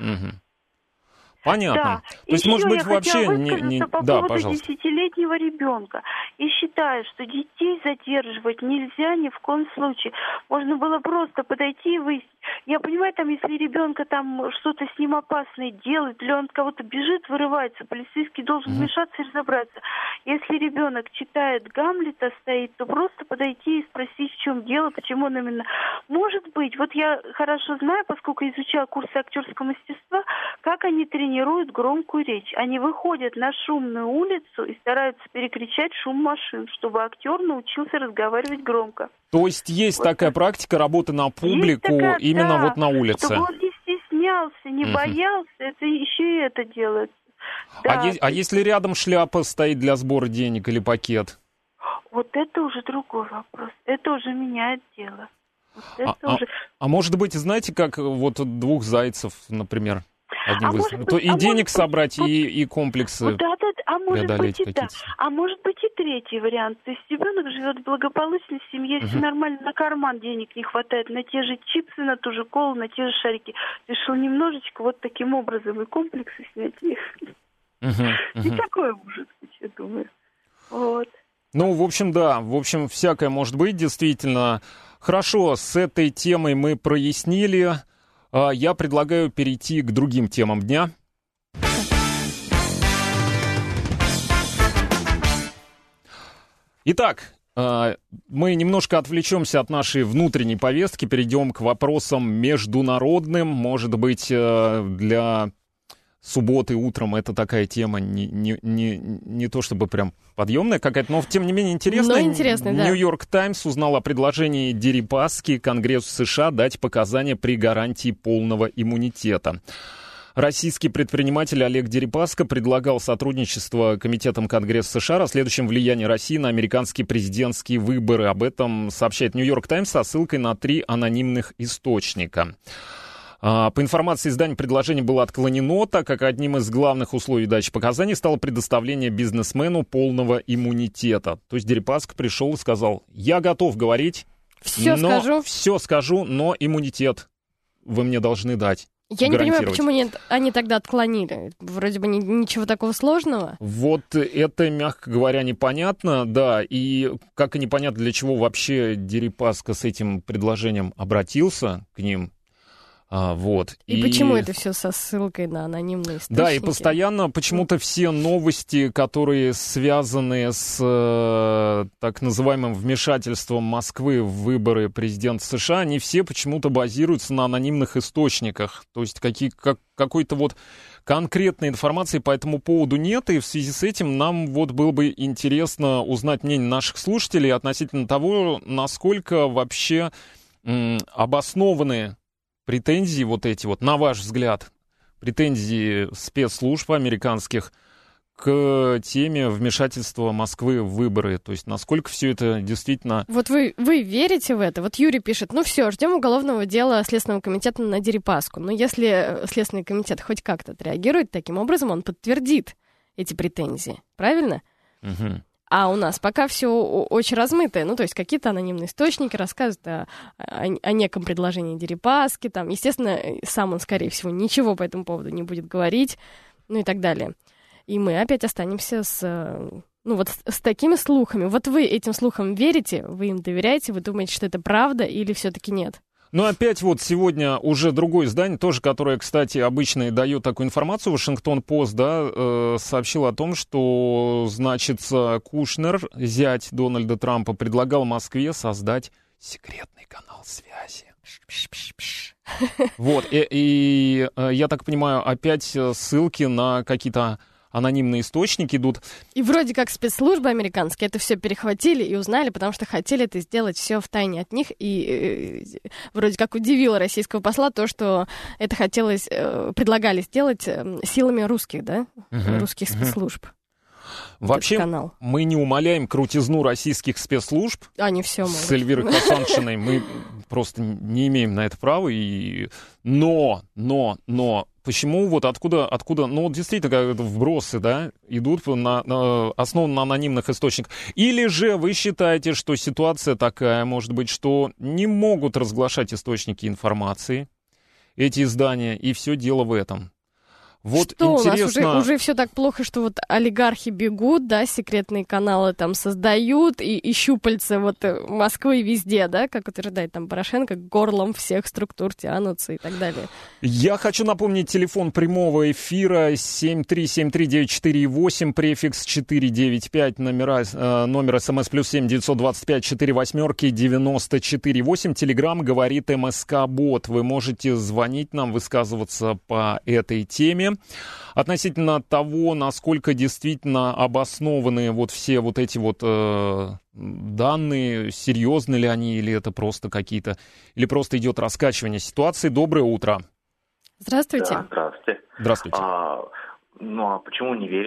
Понятно. Да. То есть, может быть, вообще не... По поводу 10-летнего ребенка. И считаю, что детей задерживать нельзя ни в коем случае. Можно было просто подойти и выяснить. Я понимаю, там, если ребенка там что-то с ним опасное делает, или он от кого-то бежит, вырывается, полицейский должен вмешаться и разобраться. Если ребенок читает Гамлета, стоит, то просто подойти и спросить, в чем дело, почему он именно... Может быть, вот я хорошо знаю, поскольку изучала курсы актерского мастерства, как они тренируют громкую речь. Они выходят на шумную улицу и стараются перекричать шум машин, чтобы актер научился разговаривать громко. То есть есть такая практика работы на публику именно вот на улице? Чтобы он не стеснялся, не боялся, это еще и это делается. Да. А если рядом шляпа стоит для сбора денег или пакет? Вот это уже другой вопрос. Это уже меняет дело. Вот а может быть, знаете, как вот двух зайцев, например, одним и денег собрать, и комплексы преодолеть какие-то. А может быть и третий вариант. То есть ребенок живет в благополучной семье, все нормально, на карман денег не хватает, на те же чипсы, на ту же колу, на те же шарики. Решил немножечко вот таким образом и комплексы снять. И такое может быть, я думаю. Вот. Ну, в общем, да. В общем, всякое может быть, действительно. Хорошо, с этой темой мы прояснили. Я предлагаю перейти к другим темам дня. Итак, мы немножко отвлечемся от нашей внутренней повестки, перейдем к вопросам международным. Может быть, для субботы утром это такая тема не то чтобы прям подъемная какая-то, но тем не менее интересная. Да. Нью-Йорк Таймс узнал о предложении Дерипаски Конгрессу США дать показания при гарантии полного иммунитета. Российский предприниматель Олег Дерипаска предлагал сотрудничество Комитетом Конгресса США, расследующим влияние России на американские президентские выборы. Об этом сообщает Нью-Йорк Таймс со ссылкой на 3 анонимных источника. По информации издания, предложение было отклонено, так как одним из главных условий дачи показаний стало предоставление бизнесмену полного иммунитета. То есть Дерипаска пришел и сказал: я готов говорить, все скажу, но иммунитет вы мне должны дать. Я не понимаю, почему они тогда отклонили. Вроде бы ничего такого сложного. Вот это, мягко говоря, непонятно, да. И как и непонятно, для чего вообще Дерипаска с этим предложением обратился к ним. Вот. И почему это все со ссылкой на анонимные источники? Да, и постоянно почему-то все новости, которые связаны с так называемым вмешательством Москвы в выборы президента США, они все почему-то базируются на анонимных источниках. То есть какой-то вот конкретной информации по этому поводу нет, и в связи с этим нам вот было бы интересно узнать мнение наших слушателей относительно того, насколько вообще обоснованы претензии вот эти вот, на ваш взгляд, претензии спецслужб американских к теме вмешательства Москвы в выборы. То есть насколько все это действительно... Вот вы верите в это? Вот Юрий пишет: ну все, ждем уголовного дела Следственного комитета на Дерипаску. Но если Следственный комитет хоть как-то отреагирует таким образом, он подтвердит эти претензии. Правильно? Угу. А у нас пока все очень размытое. Ну, то есть какие-то анонимные источники рассказывают о неком предложении Дерипаски. Там, естественно, сам он, скорее всего, ничего по этому поводу не будет говорить. Ну и так далее. И мы опять останемся с такими слухами. Вот вы этим слухам верите? Вы им доверяете? Вы думаете, что это правда или все-таки нет? Ну, опять вот сегодня уже другое издание, тоже, которое, кстати, обычно и дает такую информацию, Вашингтон-Пост, да, сообщил о том, что, значит, Кушнер, зять Дональда Трампа, предлагал Москве создать секретный канал связи. Вот, и я так понимаю, опять ссылки на какие-то анонимные источники идут. И вроде как спецслужбы американские это все перехватили и узнали, потому что хотели это сделать все втайне от них. И вроде как удивило российского посла то, что это предлагали сделать силами русских, да? Русских спецслужб. Вообще, мы не умаляем крутизну российских спецслужб. Они все могут. С Эльвирой Хасаншиной мы просто не имеем на это права. Но почему, вот откуда, ну, действительно, как вбросы, да, идут основаны на анонимных источниках. Или же вы считаете, что ситуация такая, может быть, что не могут разглашать источники информации, эти издания, и все дело в этом? Вот что интересно... у нас уже все так плохо, что вот олигархи бегут, да, секретные каналы там создают, и щупальца вот Москвы везде, да, как утверждает там Порошенко, горлом всех структур тянутся и так далее. Я хочу напомнить телефон прямого эфира 7373948, префикс 495, номер смс +7 925 48 948, телеграм говорит МСК-бот. Вы можете звонить нам, высказываться по этой теме. Относительно того, насколько действительно обоснованы вот все вот эти вот данные, серьезны ли они, или это просто какие-то, или просто идет раскачивание ситуации. Доброе утро. Здравствуйте. Да, здравствуйте. Здравствуйте. Ну, а почему не верить?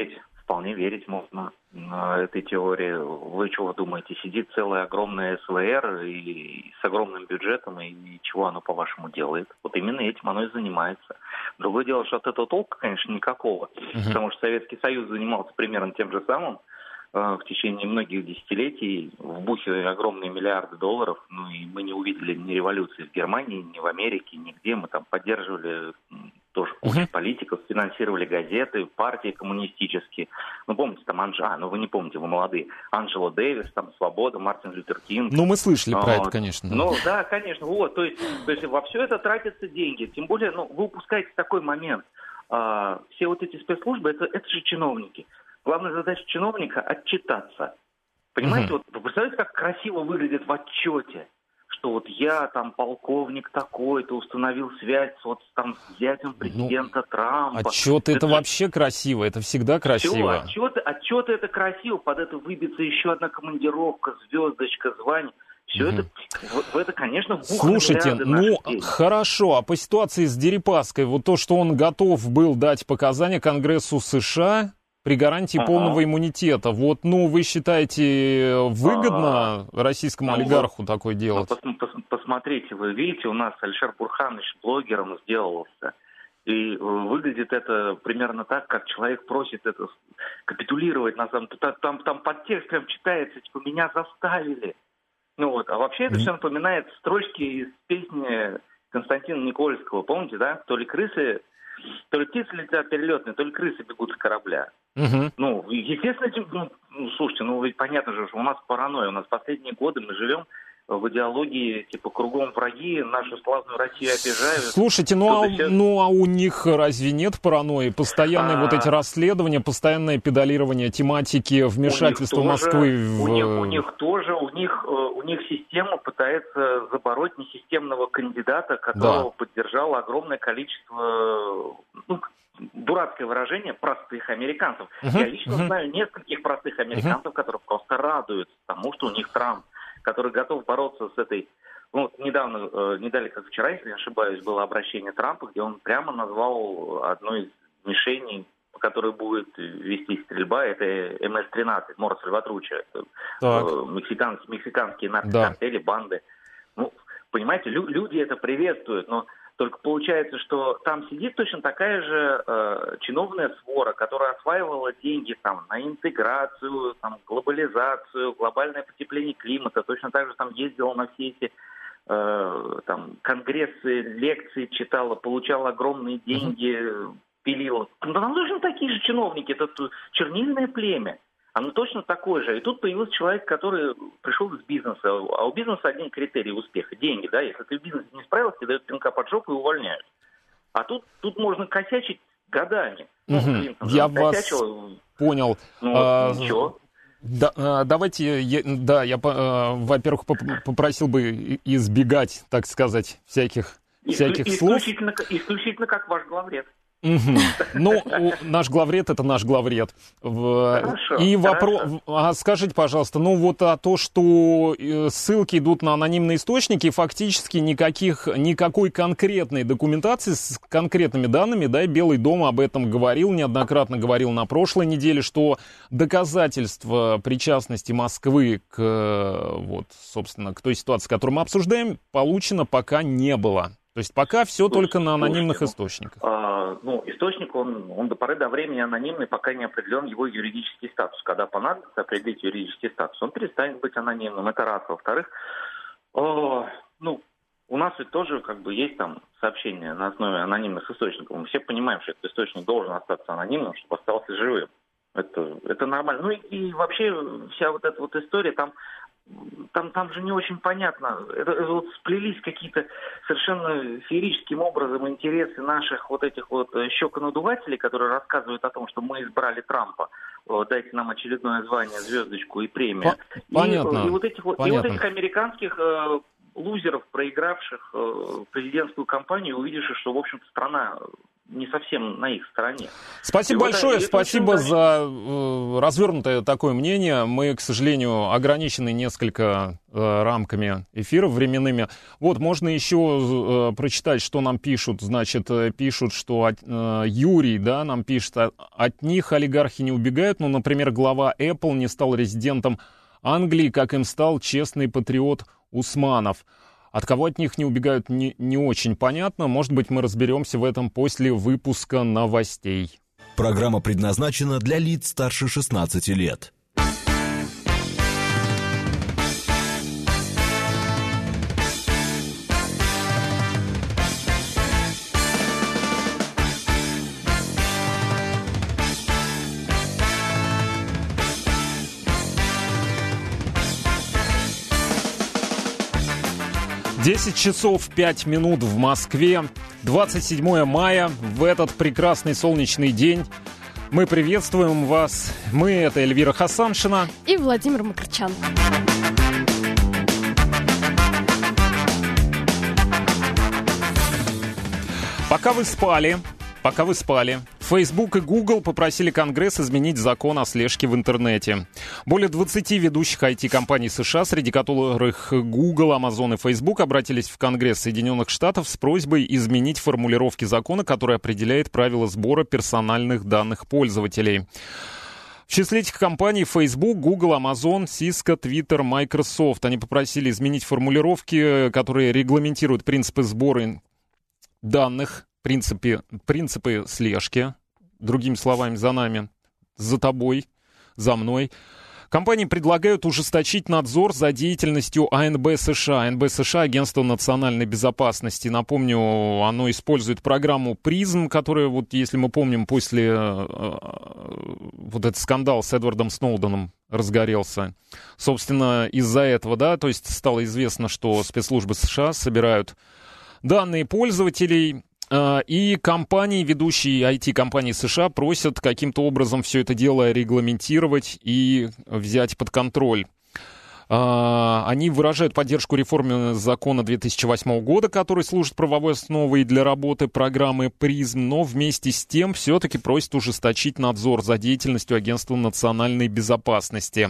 вполне верить можно этой теории. Вы чего думаете? Сидит целая огромная СВР и с огромным бюджетом, и чего оно, по-вашему, делает? Вот именно этим оно и занимается. Другое дело, что от этого толка, конечно, никакого, потому что Советский Союз занимался примерно тем же самым в течение многих десятилетий, вбухивая огромные миллиарды долларов, ну и мы не увидели ни революции в Германии, ни в Америке, нигде. Мы там поддерживали тоже кучу политиков, финансировали газеты, партии коммунистические. Ну, помните, там ну вы не помните, вы молодые. Анджела Дэвис, там «Свобода», Мартин Лютер Кинг. Ну, мы слышали про это, конечно. Ну, да, конечно. Вот, то есть во все это тратятся деньги. Тем более, вы упускаете такой момент. Все вот эти спецслужбы, это же чиновники. Главная задача чиновника – отчитаться. Понимаете, вот вы представляете, как красиво выглядит в отчете, что вот я там полковник такой-то установил связь с зятем президента Трампа. Отчеты это вообще красиво, это всегда красиво. Все, отчеты это красиво, под это выбьется еще одна командировка, звездочка, звание. Все это, в это, конечно, слушайте, хорошо, а по ситуации с Дерипаской, вот то, что он готов был дать показания Конгрессу США при гарантии полного иммунитета, вы считаете, выгодно российскому олигарху такое делать? Посмотрите, вы видите, у нас Алишер Бурханович блогером сделался. И выглядит это примерно так, как человек просит это капитулировать. Там подтекст прям читается, типа, меня заставили. А вообще это все напоминает строчки из песни Константина Никольского. Помните, да? То ли птицы летят перелетные, то ли крысы бегут с корабля. Естественно, слушайте, ведь понятно же, что у нас паранойя. У нас последние годы мы живем в идеологии, типа, кругом враги, нашу славную Россию обижают. Слушайте, а у них разве нет паранойи? Постоянные вот эти расследования, постоянное педалирование тематики, вмешательства Москвы у них тоже, у них система пытается забороть несистемного кандидата, которого поддержало огромное количество, дурацкое выражение, простых американцев. Я лично знаю нескольких простых американцев, которые просто радуются тому, что у них Трамп, который готов бороться с этой... недавно, не далее как вчера, если не ошибаюсь, было обращение Трампа, где он прямо назвал одной из мишеней, по которой будет вести стрельба, это МС-13, Моро Сальватруччо, мексиканские наркокартели, банды. Понимаете, люди это приветствуют, но только получается, что там сидит точно такая же чиновная свора, которая осваивала деньги на интеграцию, глобализацию, глобальное потепление климата, точно так же ездила на все эти конгрессы, лекции читала, получала огромные деньги, пилила. Нам нужны такие же чиновники, это чернильное племя. Оно точно такое же. И тут появился человек, который пришел из бизнеса. А у бизнеса один критерий успеха – деньги. Да? Если ты в бизнесе не справился, тебе дают пинка под жопу и увольняют. А тут можно косячить годами. Я вас понял. Ничего. Давайте, я, во-первых, попросил бы избегать, так сказать, всяких слов. Исключительно как ваш главред. Наш главред — это наш главред. Хорошо. И вопрос, скажите, пожалуйста, то, что ссылки идут на анонимные источники, фактически никакой конкретной документации с конкретными данными, Белый дом об этом неоднократно говорил на прошлой неделе, что доказательства причастности Москвы к той ситуации, которую мы обсуждаем, получено пока не было. То есть пока все только на анонимных источниках. Источник, он до поры до времени анонимный, пока не определен его юридический статус. Когда понадобится определить юридический статус, он перестанет быть анонимным. Это раз. Во-вторых, у нас ведь тоже есть сообщения на основе анонимных источников. Мы все понимаем, что этот источник должен остаться анонимным, чтобы остался живым. Это нормально. И вообще вся эта история, там же не очень понятно. Это сплелись какие-то совершенно феерическим образом интересы наших этих щеконадувателей, которые рассказывают о том, что мы избрали Трампа. Дайте нам очередное звание, звездочку и премию. Понятно. И этих американских лузеров, проигравших президентскую кампанию, увидевших, что, в общем-то, страна не совсем на их стороне. Спасибо большое, спасибо за развернутое такое мнение. Мы, к сожалению, ограничены несколько рамками эфиров временными. Вот, можно еще прочитать, что нам пишут. Значит, пишут, что Юрий, да, нам пишет, от них олигархи не убегают. Ну, например, глава Apple не стал резидентом Англии, как им стал честный патриот Усманов. От кого от них не убегают, не очень понятно. Может быть, мы разберемся в этом после выпуска новостей. Программа предназначена для лиц старше 16 лет. 10 часов 5 минут в Москве, 27 мая, в этот прекрасный солнечный день. Мы приветствуем вас. Мы — это Эльвира Хасаншина и Владимир Макарчан. Пока вы спали, Facebook и Google попросили Конгресс изменить закон о слежке в интернете. Более 20 ведущих IT-компаний США, среди которых Google, Amazon и Facebook, обратились в Конгресс Соединенных Штатов с просьбой изменить формулировки закона, который определяет правила сбора персональных данных пользователей. В числе этих компаний Facebook, Google, Amazon, Cisco, Twitter, Microsoft. Они попросили изменить формулировки, которые регламентируют принципы сбора данных, принципы слежки, другими словами, за нами, за тобой, за мной. Компании предлагают ужесточить надзор за деятельностью АНБ США. АНБ США — Агентство национальной безопасности. Напомню, оно использует программу PRISM, которая, вот если мы помним, после вот этот скандал с Эдвардом Сноуденом разгорелся. Собственно, из-за этого, да, то есть стало известно, что спецслужбы США собирают данные пользователей, и компании, ведущие IT-компании США, просят каким-то образом все это дело регламентировать и взять под контроль. Они выражают поддержку реформе закона 2008 года, который служит правовой основой для работы программы PRISM, но вместе с тем все-таки просят ужесточить надзор за деятельностью Агентства национальной безопасности.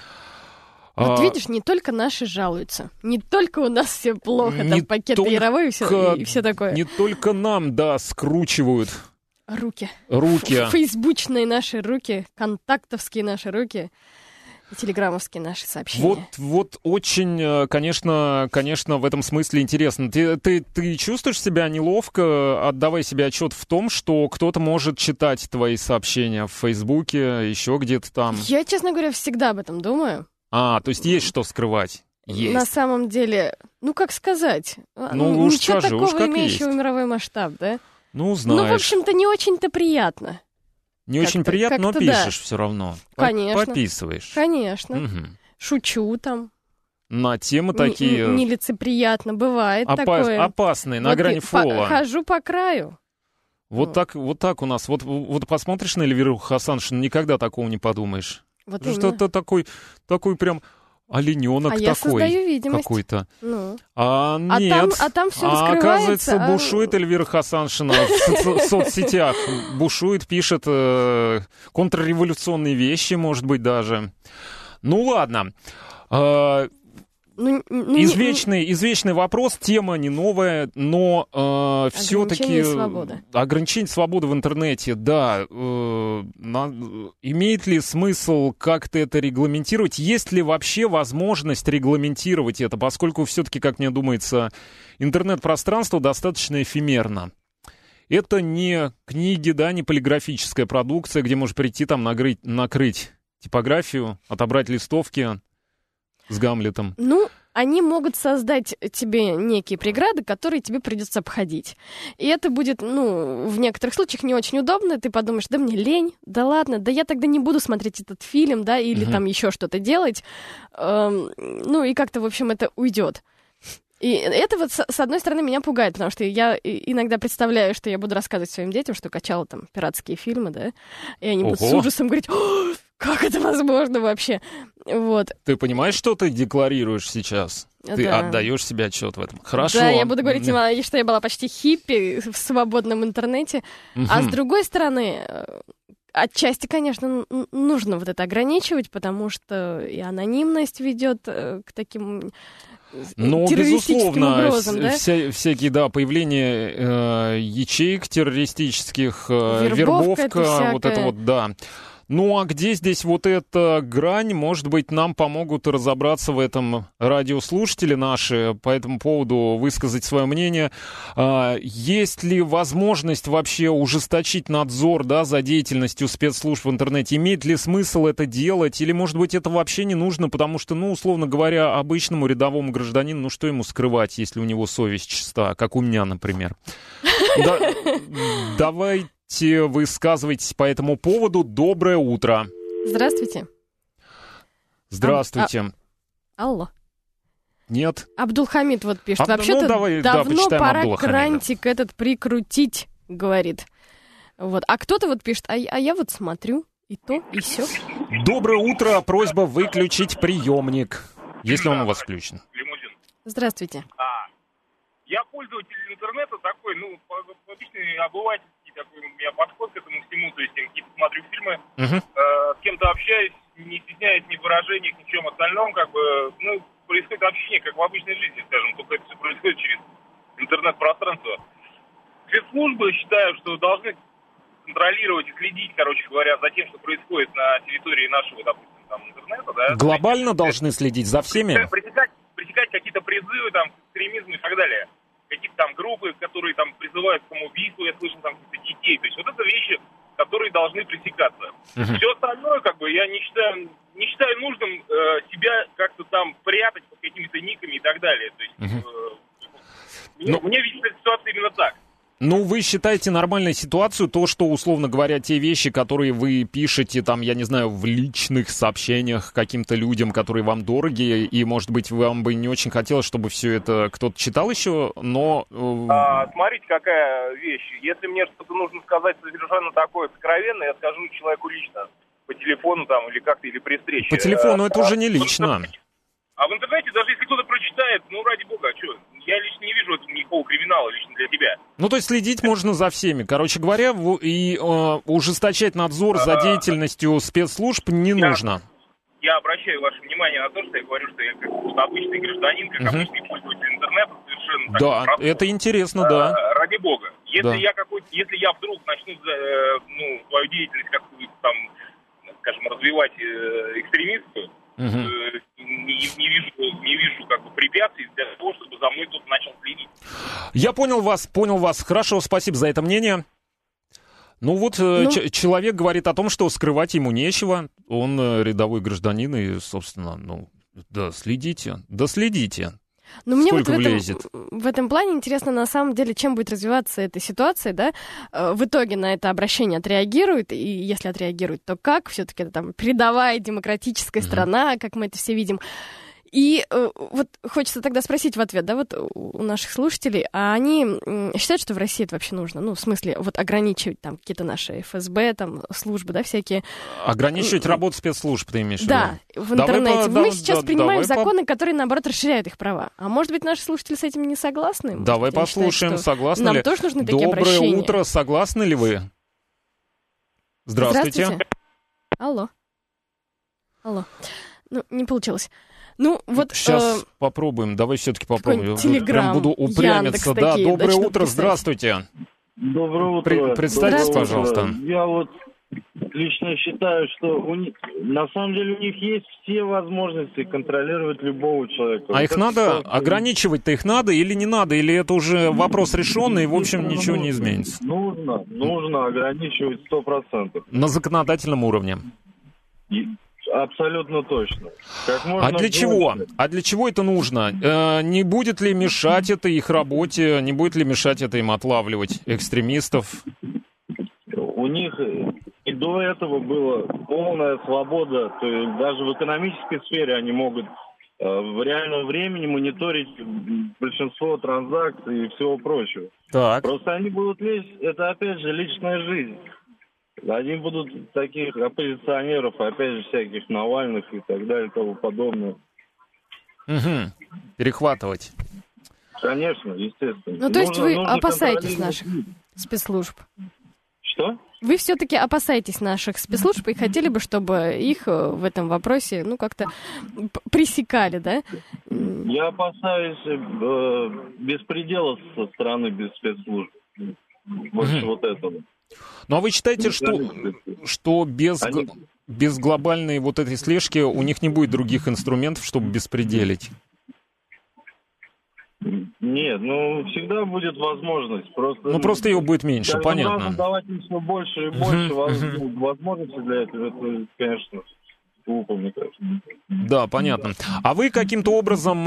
Вот видишь, не только наши жалуются, не только у нас все плохо, там пакеты Яровой и все такое. Не только нам, да, скручивают руки. Фейсбучные наши руки, контактовские наши руки и телеграммовские наши сообщения. Вот очень, конечно, в этом смысле интересно. Ты чувствуешь себя неловко, отдавая себе отчет в том, что кто-то может читать твои сообщения в Фейсбуке, еще где-то там? Я, честно говоря, всегда об этом думаю. То есть есть что скрывать? Есть. На самом деле, как сказать? Ничего скажи, такого имеющего мировой масштаб, да? Знаешь. В общем-то, не очень-то приятно. Не очень приятно, но пишешь все равно. Конечно. Подписываешь. Конечно. Угу. Шучу там. На темы такие... Нелицеприятно, бывает такое. Опасные, на грани фола. Хожу по краю. Вот так у нас. Вот посмотришь на Эльвиру Хасаншину, никогда такого не подумаешь. Что-то такой прям олененок такой. Я создаю видимость. Какой-то. Нет. Там все раскрывается. Оказывается, бушует Эльвира Хасаншина в соцсетях. Бушует, пишет контрреволюционные вещи, может быть, даже. Ладно. Извечный вопрос, тема не новая, но все-таки... Ограничение свободы в интернете, да. Имеет ли смысл как-то это регламентировать? Есть ли вообще возможность регламентировать это? Поскольку все-таки, как мне думается, интернет-пространство достаточно эфемерно. Это не книги, да, не полиграфическая продукция, где можешь прийти там накрыть типографию, отобрать листовки с Гамлетом. Они могут создать тебе некие преграды, которые тебе придется обходить. И это будет, в некоторых случаях не очень удобно. Ты подумаешь, да мне лень, да ладно, да я тогда не буду смотреть этот фильм, да, или там еще что-то делать. И как-то, в общем, это уйдет. И это вот, с одной стороны, меня пугает, потому что я иногда представляю, что я буду рассказывать своим детям, что качала там пиратские фильмы, да, и они будут с ужасом говорить: Как это возможно вообще? Вот. Ты понимаешь, что ты декларируешь сейчас? Ты Да. отдаешь себе отчет в этом. Хорошо. Да, я буду говорить им, что я была почти хиппи в свободном интернете. А с другой стороны, отчасти, конечно, нужно вот это ограничивать, потому что и анонимность ведет к таким террористическим угрозам, да? Всякие, да, появление ячеек террористических, вербовка вот это вот, да. Ну, а где здесь вот эта грань? Может быть, нам помогут разобраться в этом радиослушатели наши, по этому поводу высказать свое мнение. Есть ли возможность вообще ужесточить надзор, да, за деятельностью спецслужб в интернете? Имеет ли смысл это делать? Или, может быть, это вообще не нужно, потому что, ну, условно говоря, обычному рядовому гражданину, ну, что ему скрывать, если у него совесть чиста, как у меня, например? Давайте высказывайтесь по этому поводу. Доброе утро. Здравствуйте. Здравствуйте. Алло. Нет. Абдулхамид вот пишет. Вообще-то давно пора крантик этот прикрутить, говорит. Вот. А кто-то вот пишет, а я вот смотрю, и то, и сё. Доброе утро. Просьба выключить приемник, если он у вас включен. Здравствуйте. Я пользователь интернета такой, ну, обычный обывательский такой у меня подход к этому всему, то есть я какие-то смотрю фильмы, с кем-то общаюсь, не стесняюсь ни в выражениях, ни в чем остальном, как бы, ну, происходит общение, как в обычной жизни, скажем, только это все происходит через интернет-пространство. Спецслужбы, считаю, что должны контролировать и следить, короче говоря, за тем, что происходит на территории нашего, допустим, там, интернета, да. Глобально должны следить за всеми? Пресекать какие-то призывы, там, к экстремизму и так далее. Какие-то там группы, которые там призывают к самоубийству, я слышал, там, каких-то детей. То есть вот это вещи, которые должны пресекаться. Все остальное, как бы, я не считаю нужным себя как-то там прятать под какими-то никами и так далее. То есть мне видится эта ситуация именно так. Ну, вы считаете нормальной ситуацию то, что, условно говоря, те вещи, которые вы пишете, там, я не знаю, в личных сообщениях каким-то людям, которые вам дороги, и, может быть, вам бы не очень хотелось, чтобы все это кто-то читал еще, но... Смотрите, какая вещь. Если мне что-то нужно сказать совершенно такое сокровенное, я скажу человеку лично, по телефону там, или как-то, или при встрече. По телефону это уже не лично. А в интернете, даже если кто-то прочитает, ну, ради бога, а что? Я лично не вижу никакого криминала лично для тебя. Ну, то есть следить можно за всеми. Короче говоря, и ужесточать надзор за деятельностью спецслужб не нужно. Я обращаю ваше внимание на то, что я говорю, что я как обычный гражданин, как обычный пользователь интернета, совершенно... Да, это интересно, да. Ради бога. Если я вдруг начну свою деятельность как-то там, скажем, развивать экстремистскую, не вижу как бы препятствий для того, чтобы за мной кто-то начал следить. Я понял вас. Хорошо, спасибо за это мнение. Ну вот, человек говорит о том, что скрывать ему нечего. Он рядовой гражданин и, собственно, следите. Но мне сколько вот влезет. В этом плане интересно, на самом деле, чем будет развиваться эта ситуация, да? В итоге на это обращение отреагирует, и если отреагирует, то как? Все-таки это там передовая демократическая страна, как мы это все видим. И вот хочется тогда спросить в ответ, да, вот у наших слушателей, а они считают, что в России это вообще нужно? Ну, в смысле, вот ограничивать там какие-то наши ФСБ, там, службы, да, всякие. Ограничивать работу спецслужб, ты имеешь в виду? Да, в интернете. Мы сейчас принимаем законы, которые, наоборот, расширяют их права. А может быть, наши слушатели с этим не согласны? Давай послушаем, согласны ли? Нам тоже нужны такие обращения. Доброе утро, согласны ли вы? Здравствуйте. Алло. Ну, не получилось. Ну, вот... Сейчас попробуем, давай все-таки попробуем. Телеграм, буду упрямиться. Яндекс такие, доброе утро, здравствуйте. Доброе утро. Представьтесь, пожалуйста. Я вот лично считаю, что на самом деле у них есть все возможности контролировать любого человека. А их надо, ограничивать-то их надо или не надо? Или это уже вопрос решенный, и, в общем, ничего не изменится? Нужно ограничивать 100%. На законодательном уровне? Абсолютно точно. А для чего? А для чего это нужно? Не будет ли мешать это их работе? Не будет ли мешать это им отлавливать экстремистов? У них и до этого была полная свобода. То есть даже в экономической сфере они могут в реальном времени мониторить большинство транзакций и всего прочего. Так. Просто они будут лезть, это опять же личная жизнь. Они будут таких оппозиционеров, опять же, всяких Навальных и так далее, и тому подобное. Угу. Перехватывать. Конечно, естественно. Ну, то есть вы опасаетесь наших спецслужб? Что? Вы все-таки опасаетесь наших спецслужб и хотели бы, чтобы их в этом вопросе, ну, как-то пресекали, да? Я опасаюсь беспредела со стороны спецслужб. Больше вот этого. Ну, а вы считаете, что без глобальной вот этой слежки у них не будет других инструментов, чтобы беспределить? Нет, всегда будет возможность. Просто его будет меньше, понятно. Давать им все больше и больше возможностей для этого, это, конечно, глупо, мне кажется. Да, понятно. А вы каким-то образом,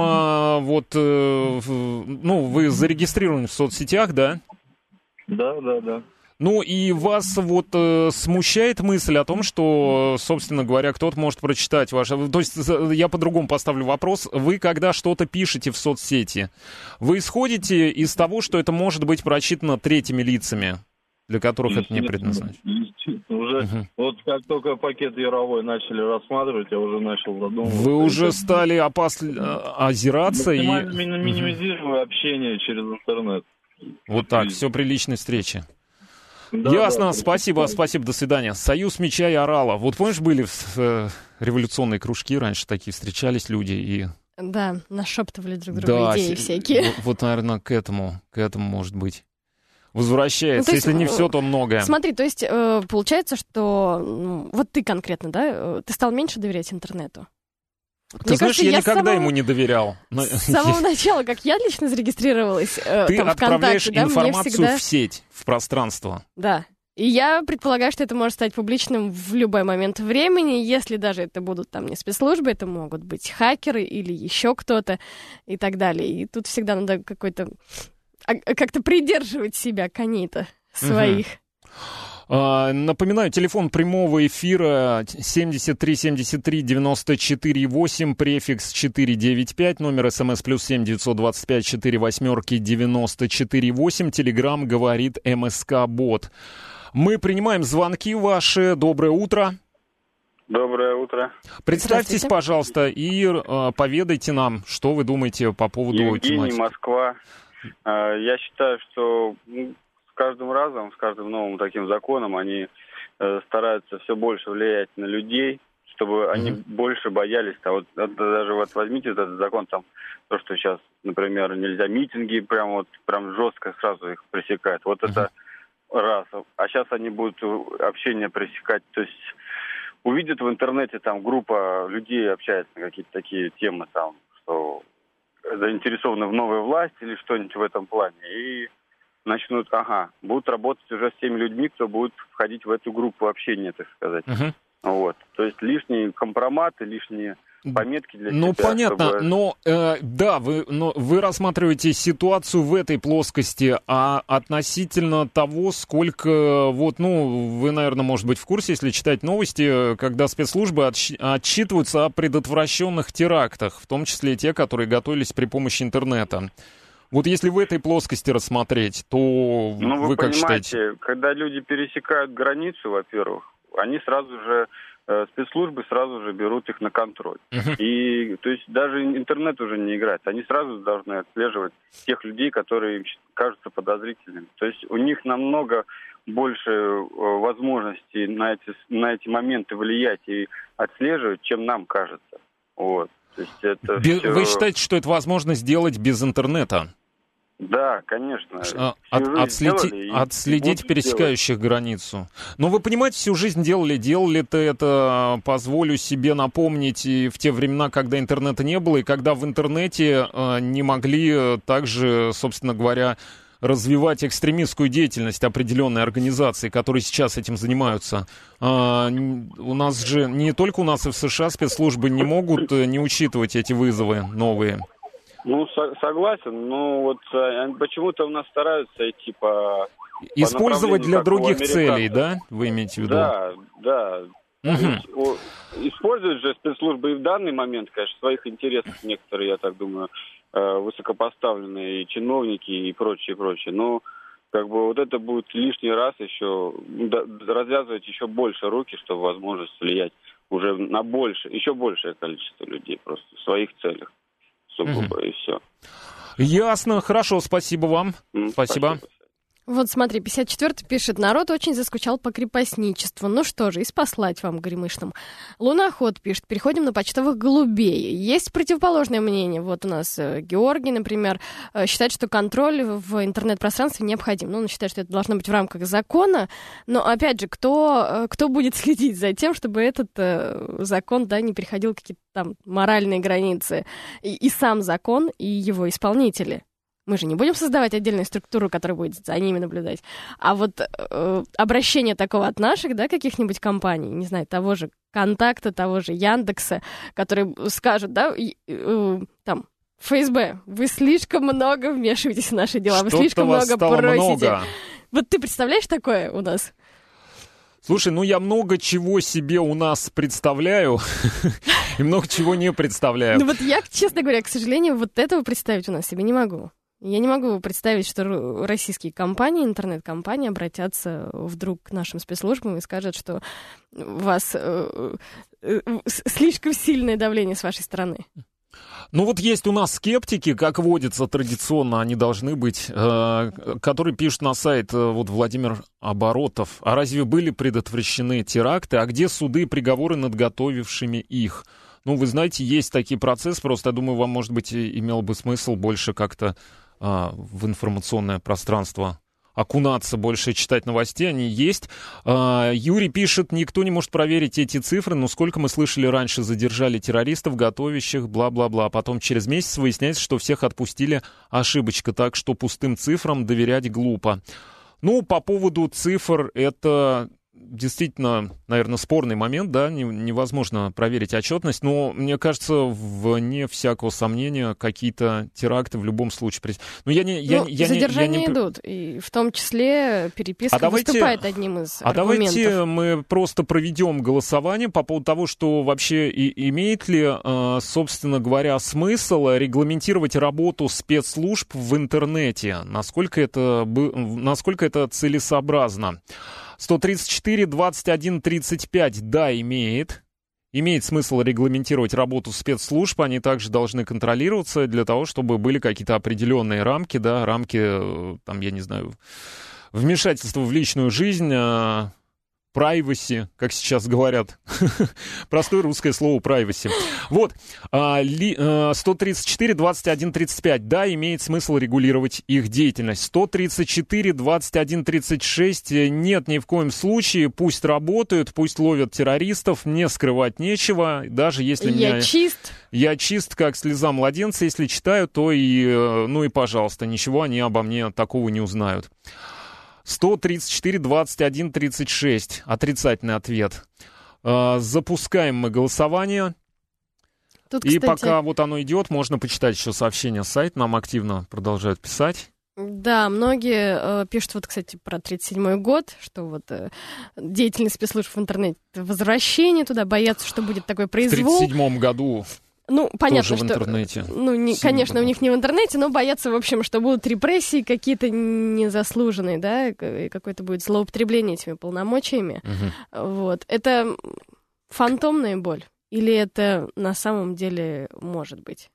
вы зарегистрированы в соцсетях, да? Да. Ну, и вас смущает мысль о том, что, собственно говоря, кто-то может прочитать ваше... То есть я по-другому поставлю вопрос. Вы, когда что-то пишете в соцсети, вы исходите из того, что это может быть прочитано третьими лицами, для которых это не предназначено? Уже, вот как только пакет Яровой начали рассматривать, я уже начал задумываться. Вы уже стали озираться и... Максимально минимизирую общение через интернет. Вот так, все при личной встрече. Да, ясно, спасибо, до свидания. Союз меча и орала. Вот помнишь, были революционные кружки раньше такие, встречались люди и... Да, нашептывали друг другу идеи всякие. Вот, наверное, к этому может быть. Возвращается, если не все, то многое. Смотри, то есть получается, что вот ты конкретно, да, ты стал меньше доверять интернету? Ты знаешь, я никогда ему не доверял. С самого начала, как я лично зарегистрировалась ты отправляешь информацию в сеть, в пространство. Да. И я предполагаю, что это может стать публичным в любой момент времени, если даже это будут там не спецслужбы, это могут быть хакеры или еще кто-то и так далее. И тут всегда надо как-то придерживать себя коней-то своих. Напоминаю, телефон прямого эфира 7373-94-8, префикс 495, номер СМС +7 925 4 восьмерки 94-8, телеграм говорит МСК-бот. Мы принимаем звонки ваши. Доброе утро. Доброе утро. Представьтесь, пожалуйста, и поведайте нам, что вы думаете по поводу Евгений, тематики. Москва. Я считаю, что... С каждым новым таким законом они стараются все больше влиять на людей, чтобы они больше боялись. Даже возьмите этот закон, то, что сейчас, например, нельзя митинги, прям жестко сразу их пресекают. Это раз. А сейчас они будут общение пресекать. То есть увидят в интернете, группа людей общается на какие-то такие темы, что заинтересованы в новой власти или что-нибудь в этом плане. И начнут, будут работать уже с теми людьми, кто будет входить в эту группу общения, так сказать. То есть лишние компроматы, лишние пометки для себя. Понятно, чтобы... вы рассматриваете ситуацию в этой плоскости, а относительно того, сколько, вы, наверное, может быть, в курсе, если читать новости, когда спецслужбы отчитываются о предотвращенных терактах, в том числе и те, которые готовились при помощи интернета. Если в этой плоскости рассмотреть, то вы как считаете? Когда люди пересекают границу, во-первых, они сразу же, спецслужбы сразу же берут их на контроль. И, то есть, даже интернет уже не играет. Они сразу должны отслеживать тех людей, которые им кажутся подозрительными. То есть, у них намного больше возможностей на эти моменты влиять и отслеживать, чем нам кажется. То есть, это Вы считаете, что это возможно сделать без интернета? Да, конечно. Отследить пересекающих границу. Но вы понимаете, всю жизнь делали-то это, позволю себе напомнить, и в те времена, когда интернета не было, и когда в интернете не могли также, собственно говоря, развивать экстремистскую деятельность определенной организации, которые сейчас этим занимаются. У нас же, не только у нас и в США, спецслужбы не могут не учитывать эти вызовы новые. Согласен, но почему-то у нас стараются идти по использовать для других целей, да? Вы имеете в виду? Да. Используют же спецслужбы и в данный момент, конечно, в своих интересах некоторые, я так думаю, высокопоставленные чиновники и прочее. Но как бы вот это будет лишний раз еще развязывать еще больше руки, чтобы возможность влиять уже на еще большее количество людей просто в своих целях сугубо, и все. Ясно, хорошо, спасибо вам. Спасибо. Вот смотри, 54-й пишет: народ очень заскучал по крепостничеству. Ну что же, и спаслать вам, горемышным. Луноход пишет: переходим на почтовых голубей. Есть противоположное мнение. Вот у нас Георгий, например, считает, что контроль в интернет-пространстве необходим. Ну, он считает, что это должно быть в рамках закона. Но, опять же, кто будет следить за тем, чтобы этот закон, да, не переходил какие-то там моральные границы? И сам закон, и его исполнители. Мы же не будем создавать отдельную структуру, которая будет за ними наблюдать. А вот обращение такого от наших, да, каких-нибудь компаний, не знаю, того же Контакта, того же Яндекса, которые скажут, да, там, ФСБ, вы слишком много вмешиваетесь в наши дела, вы слишком много просите. Много. Вот ты представляешь такое у нас? Слушай, ну я много чего себе у нас представляю и много чего не представляю. Ну вот я, честно говоря, к сожалению, вот этого представить у нас себе не могу. Я не могу представить, что российские компании, интернет-компании обратятся вдруг к нашим спецслужбам и скажут, что у вас слишком сильное давление с вашей стороны. Ну вот есть у нас скептики, как водится традиционно, они должны быть, которые пишут на сайт, вот Владимир Оборотов: а разве были предотвращены теракты, а где суды и приговоры над готовившими их? Ну, вы знаете, есть такие процессы, просто, я думаю, вам, может быть, имело бы смысл больше как-то в информационное пространство окунаться, больше читать новостей, они есть. Юрий пишет: никто не может проверить эти цифры, но сколько мы слышали раньше, задержали террористов, готовящих, бла-бла-бла. Потом через месяц выясняется, что всех отпустили, ошибочка, так что пустым цифрам доверять глупо. Ну, по поводу цифр, это действительно, наверное, спорный момент, да, невозможно проверить отчетность, но, мне кажется, вне всякого сомнения, какие-то теракты в любом случае. Но задержания идут, и в том числе переписка выступает одним из аргументов. Давайте мы просто проведем голосование по поводу того, что вообще имеет ли, собственно говоря, смысл регламентировать работу спецслужб в интернете, насколько это целесообразно. 134, 21, 35, да, имеет смысл регламентировать работу спецслужб, они также должны контролироваться для того, чтобы были какие-то определенные рамки, да, там, я не знаю, вмешательства в личную жизнь, privacy, как сейчас говорят. Простое русское слово privacy. Вот. 134, 21, 35. Да, имеет смысл регулировать их деятельность. 134, 21, 36. Нет, ни в коем случае. Пусть работают, пусть ловят террористов. Мне скрывать нечего. Даже если Я чист, как слеза младенца. Если читаю, то ну и пожалуйста. Ничего они обо мне такого не узнают. 134, 21, 36. Отрицательный ответ. Запускаем мы голосование. Тут, и кстати, пока вот оно идет, можно почитать еще сообщения с сайта. Нам активно продолжают писать. Да, многие пишут, вот, кстати, про 1937 год, что вот деятельность спецслужб в интернете, возвращение туда, боятся, что будет такой произвол. В 1937 году... Ну, понятно, тоже в интернете. Конечно, у них не в интернете, но боятся, в общем, что будут репрессии какие-то незаслуженные, да, и какое-то будет злоупотребление этими полномочиями. Вот. Это фантомная боль? Или это на самом деле может быть?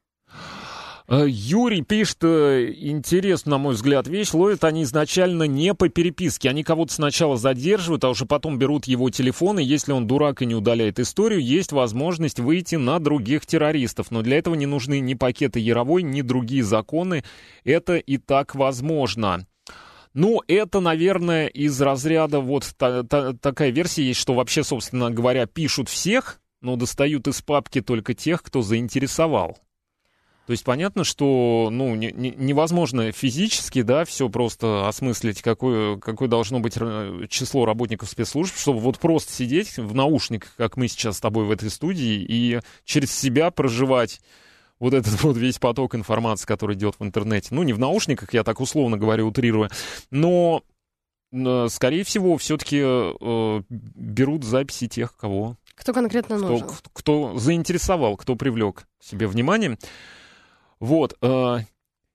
Юрий пишет: интересно, на мой взгляд, вещь. Ловят они изначально не по переписке. Они кого-то сначала задерживают, а уже потом берут его телефон, и если он дурак и не удаляет историю, есть возможность выйти на других террористов. Но для этого не нужны ни пакеты Яровой, ни другие законы. Это и так возможно. Ну, это, наверное, из разряда вот такая версия есть, что вообще, собственно говоря, пишут всех, но достают из папки только тех, кто заинтересовал. То есть понятно, что невозможно физически, да, все просто осмыслить, какое должно быть число работников спецслужб, чтобы вот просто сидеть в наушниках, как мы сейчас с тобой в этой студии, и через себя проживать вот этот вот весь поток информации, который идет в интернете. Ну, не в наушниках, я так условно говорю, утрируя, но, скорее всего, все-таки берут записи тех, кого... Кто конкретно нужен. Кто заинтересовал, кто привлек к себе внимание. Вот.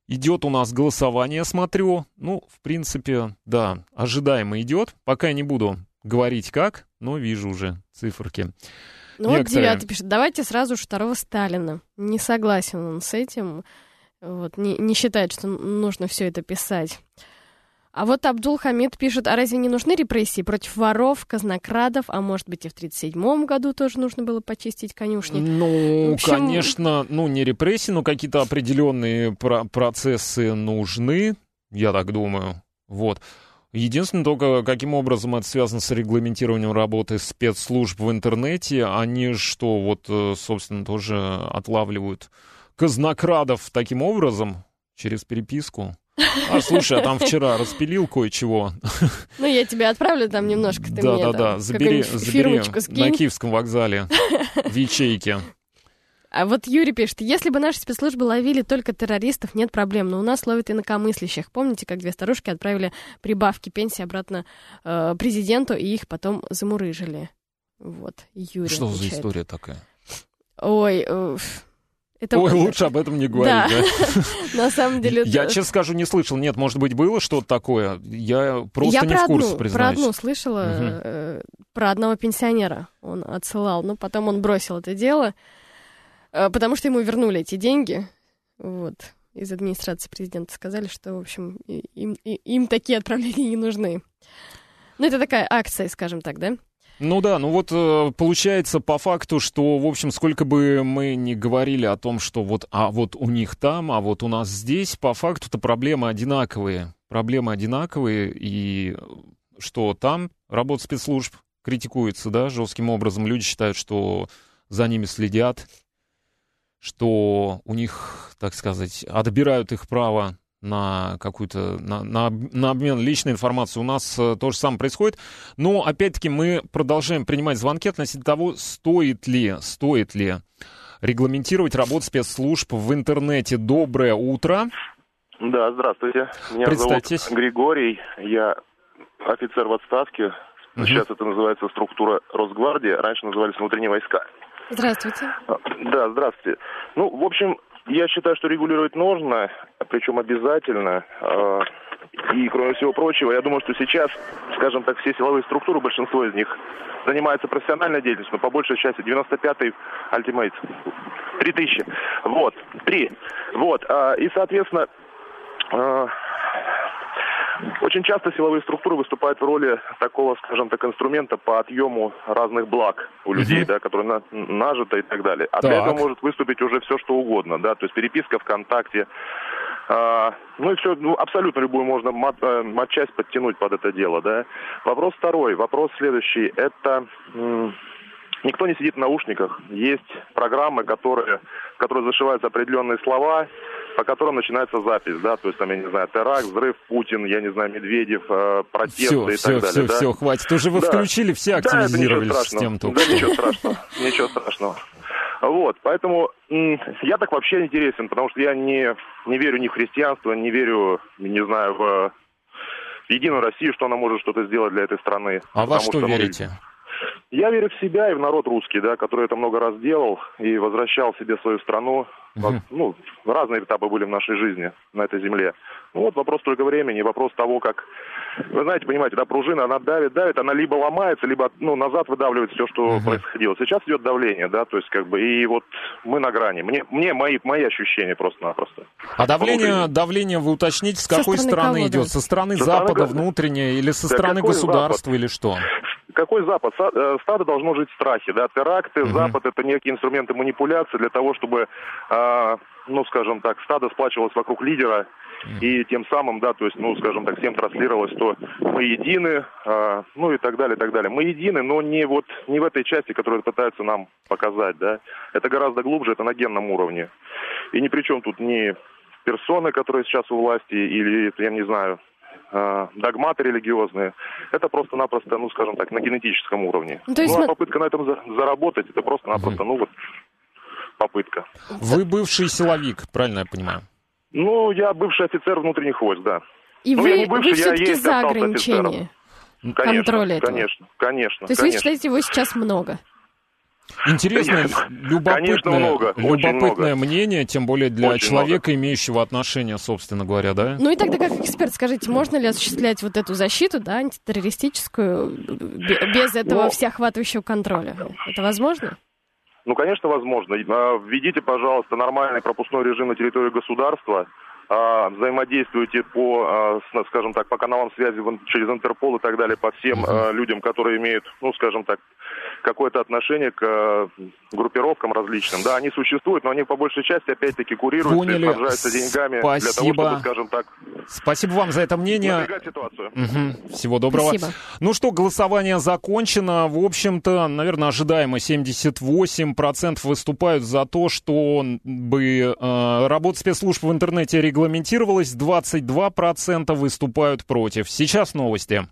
Идет у нас голосование, смотрю. Ну, в принципе, да, ожидаемо идет. Пока я не буду говорить как, но вижу уже циферки. Ну вот 9 пишет, давайте сразу же 2 Сталина. Не согласен он с этим. Вот, не считает, что нужно все это писать. А вот Абдул Хамид пишет, а разве не нужны репрессии против воров, казнокрадов, а может быть и в 1937 году тоже нужно было почистить конюшни? Ну, в общем... конечно, не репрессии, но какие-то определенные процессы нужны, я так думаю. Вот. Единственное, только каким образом это связано с регламентированием работы спецслужб в интернете, они что, вот, собственно, тоже отлавливают казнокрадов таким образом, через переписку. А, слушай, а там вчера распилил кое-чего. Ну, я тебе отправлю там немножко. Ты да, забери на Киевском вокзале в ячейке. А вот Юрий пишет, если бы наши спецслужбы ловили только террористов, нет проблем, но у нас ловят инакомыслящих. Помните, как 2 старушки отправили прибавки пенсии обратно президенту, и их потом замурыжили? Вот, Юрий Что отвечает. за история такая? Ой, лучше об этом не говорить, да? На самом деле... Я, честно скажу, не слышал. Нет, может быть, было что-то такое? Я просто не в курсе, признаюсь. Я про одну слышала, про одного пенсионера он отсылал, но потом он бросил это дело, потому что ему вернули эти деньги. Вот. Из администрации президента сказали, что, в общем, им такие отправления не нужны. Ну, это такая акция, скажем так, да? Ну да, ну вот получается по факту, что, в общем, сколько бы мы ни говорили о том, что вот у них там, а вот у нас здесь, по факту-то проблемы одинаковые. Проблемы одинаковые, и что там работа спецслужб критикуется, да, жестким образом. Люди считают, что за ними следят, что у них, так сказать, отбирают их право на какую-то, на обмен личной информацией. У нас то же самое происходит. Но, опять-таки, мы продолжаем принимать звонки относительно того, стоит ли регламентировать работу спецслужб в интернете. Доброе утро. Да, здравствуйте. Меня зовут Григорий. Я офицер в отставке. Сейчас это называется структура Росгвардии. Раньше назывались внутренние войска. Здравствуйте. Да, здравствуйте. Ну, в общем, я считаю, что регулировать нужно, причем обязательно. И, кроме всего прочего, я думаю, что сейчас, скажем так, все силовые структуры, большинство из них занимаются профессиональной деятельностью, но по большей части 95-й Ultimate 3000. Вот, 3. Вот, и, соответственно, очень часто силовые структуры выступают в роли такого, скажем так, инструмента по отъему разных благ у людей, да, которые нажито и так далее. А для этого может выступить уже все, что угодно, да, то есть переписка ВКонтакте, ну и все, абсолютно любую можно матчасть подтянуть под это дело, да. Вопрос второй, вопрос следующий, это... Никто не сидит в наушниках. Есть программы, в которые зашиваются определенные слова, по которым начинается запись, да, то есть там, я не знаю, теракт, взрыв, Путин, я не знаю, Медведев, протесты и так далее. Все, хватит. Уже вы включили, все активизировали систему. Да, ничего страшного. Вот, поэтому я так вообще интересен, потому что я не верю ни в христианство, не верю, не знаю, в Единую Россию, что она может что-то сделать для этой страны. А во что верите? Я верю в себя и в народ русский, да, который это много раз делал и возвращал себе свою страну. Ну, разные этапы были в нашей жизни на этой земле. Ну, вот вопрос только времени, вопрос того, как... Вы знаете, понимаете, да, пружина, она давит, она либо ломается, либо, назад выдавливает все, что происходило. Сейчас идет давление, да, то есть, как бы, и вот мы на грани. Мои ощущения просто-напросто. А давление вы уточните, с какой стороны идет? Со стороны Запада, внутреннее, или со стороны государства, или что? Какой Запад? Стадо должно жить в страхе, да, теракты, Запад — это некие инструменты манипуляции для того, чтобы, скажем так, стадо сплачивалось вокруг лидера, и тем самым, да, то есть, скажем так, всем транслировалось, что мы едины, и так далее, и так далее. Мы едины, но не в этой части, которую пытаются нам показать, да. Это гораздо глубже, это на генном уровне. И ни при чем тут ни персоны, которые сейчас у власти, или, я не знаю, догматы религиозные. Это просто-напросто, скажем так, на генетическом уровне. А попытка на этом заработать, это просто-напросто, попытка. Вы бывший силовик, правильно я понимаю? Я бывший офицер внутренних войск, да. И вы все-таки за ограничение контроля этого? Конечно. То есть вы считаете, его сейчас много? Интересное, любопытное много. мнение, тем более для очень человека, имеющего отношение, собственно говоря, да? Ну и тогда, как эксперт, скажите, можно ли осуществлять вот эту защиту, да, антитеррористическую, без этого всеохватывающего контроля? Это возможно? Ну, конечно, возможно. Введите, пожалуйста, нормальный пропускной режим на территории государства, взаимодействуйте по, скажем так, по каналам связи через Интерпол и так далее, по всем людям, которые имеют, ну, скажем так, какое-то отношение к группировкам различным. Да, они существуют, но они по большей части, опять-таки, курируются и снабжаются деньгами для того, чтобы, скажем так... Спасибо вам за это мнение. Ситуацию. Всего доброго. Спасибо. Ну что, голосование закончено. В общем-то, наверное, ожидаемо 78% выступают за то, чтобы работа спецслужб в интернете регламентировалась, 22% выступают против. Сейчас новости.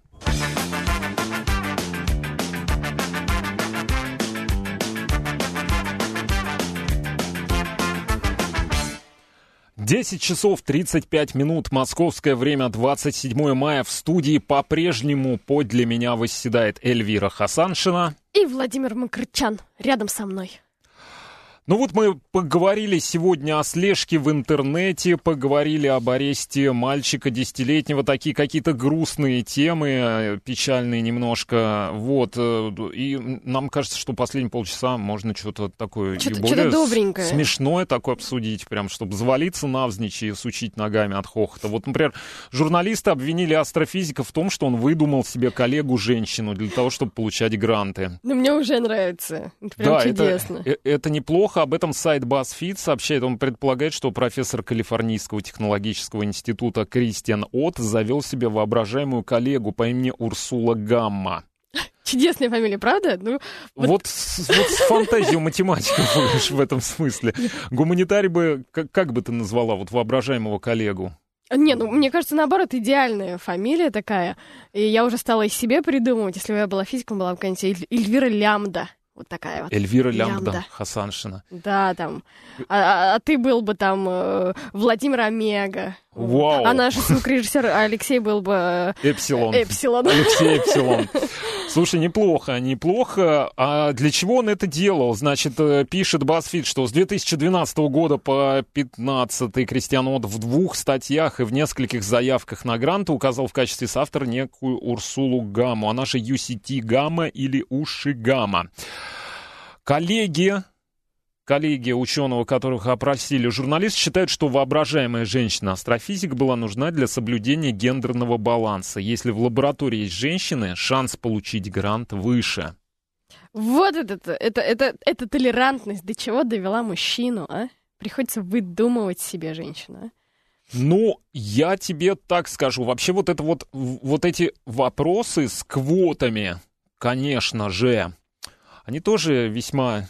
10 часов 35 минут, московское время, 27 мая. В студии по-прежнему подле меня восседает Эльвира Хасаншина. И Владимир Макрычан рядом со мной. Ну вот мы поговорили сегодня о слежке в интернете, поговорили об аресте мальчика 10-летнего, такие какие-то грустные темы, печальные немножко, вот, и нам кажется, что последние полчаса можно что-то такое более добренькое, смешное такое обсудить, прям, чтобы завалиться навзничь и сучить ногами от хохота. Вот, например, журналисты обвинили астрофизика в том, что он выдумал себе коллегу-женщину для того, чтобы получать гранты. Ну, мне уже нравится, это прям чудесно. Это неплохо. Об этом сайт BuzzFeed сообщает. Он предполагает, что профессор Калифорнийского технологического института Кристиан Отт завел себе воображаемую коллегу по имени Урсула Гамма. Чудесная фамилия, правда? Ну, вот с фантазией математика будешь в этом смысле. Гуманитарий бы, как бы ты назвала вот воображаемого коллегу? Не, ну, мне кажется, наоборот, идеальная фамилия такая. И я уже стала и себе придумывать. Если бы я была физиком, была бы какая-нибудь Эльвира Лямда. Вот такая вот. Эльвира Лямда Хасаншина. Да, там. А ты был бы там Владимир Омега. Вау. А наш звукорежиссер Алексей был бы... Эпсилон. Алексей Эпсилон. Слушай, неплохо. А для чего он это делал? Значит, пишет BuzzFeed, что с 2012 года по 2015 Кристиан Отт в 2 статьях и в нескольких заявках на гранты указал в качестве соавтора некую Урсулу Гамму, она же UCT Гамма или Уши Гамма. Коллеги ученого, которых опросили журналисты, считают, что воображаемая женщина-астрофизик была нужна для соблюдения гендерного баланса. Если в лаборатории есть женщины, шанс получить грант выше. Вот это толерантность, до чего довела мужчину, а? Приходится выдумывать себе женщину, а? Ну, я тебе так скажу. Вообще вот эти вопросы с квотами, конечно же, они тоже весьма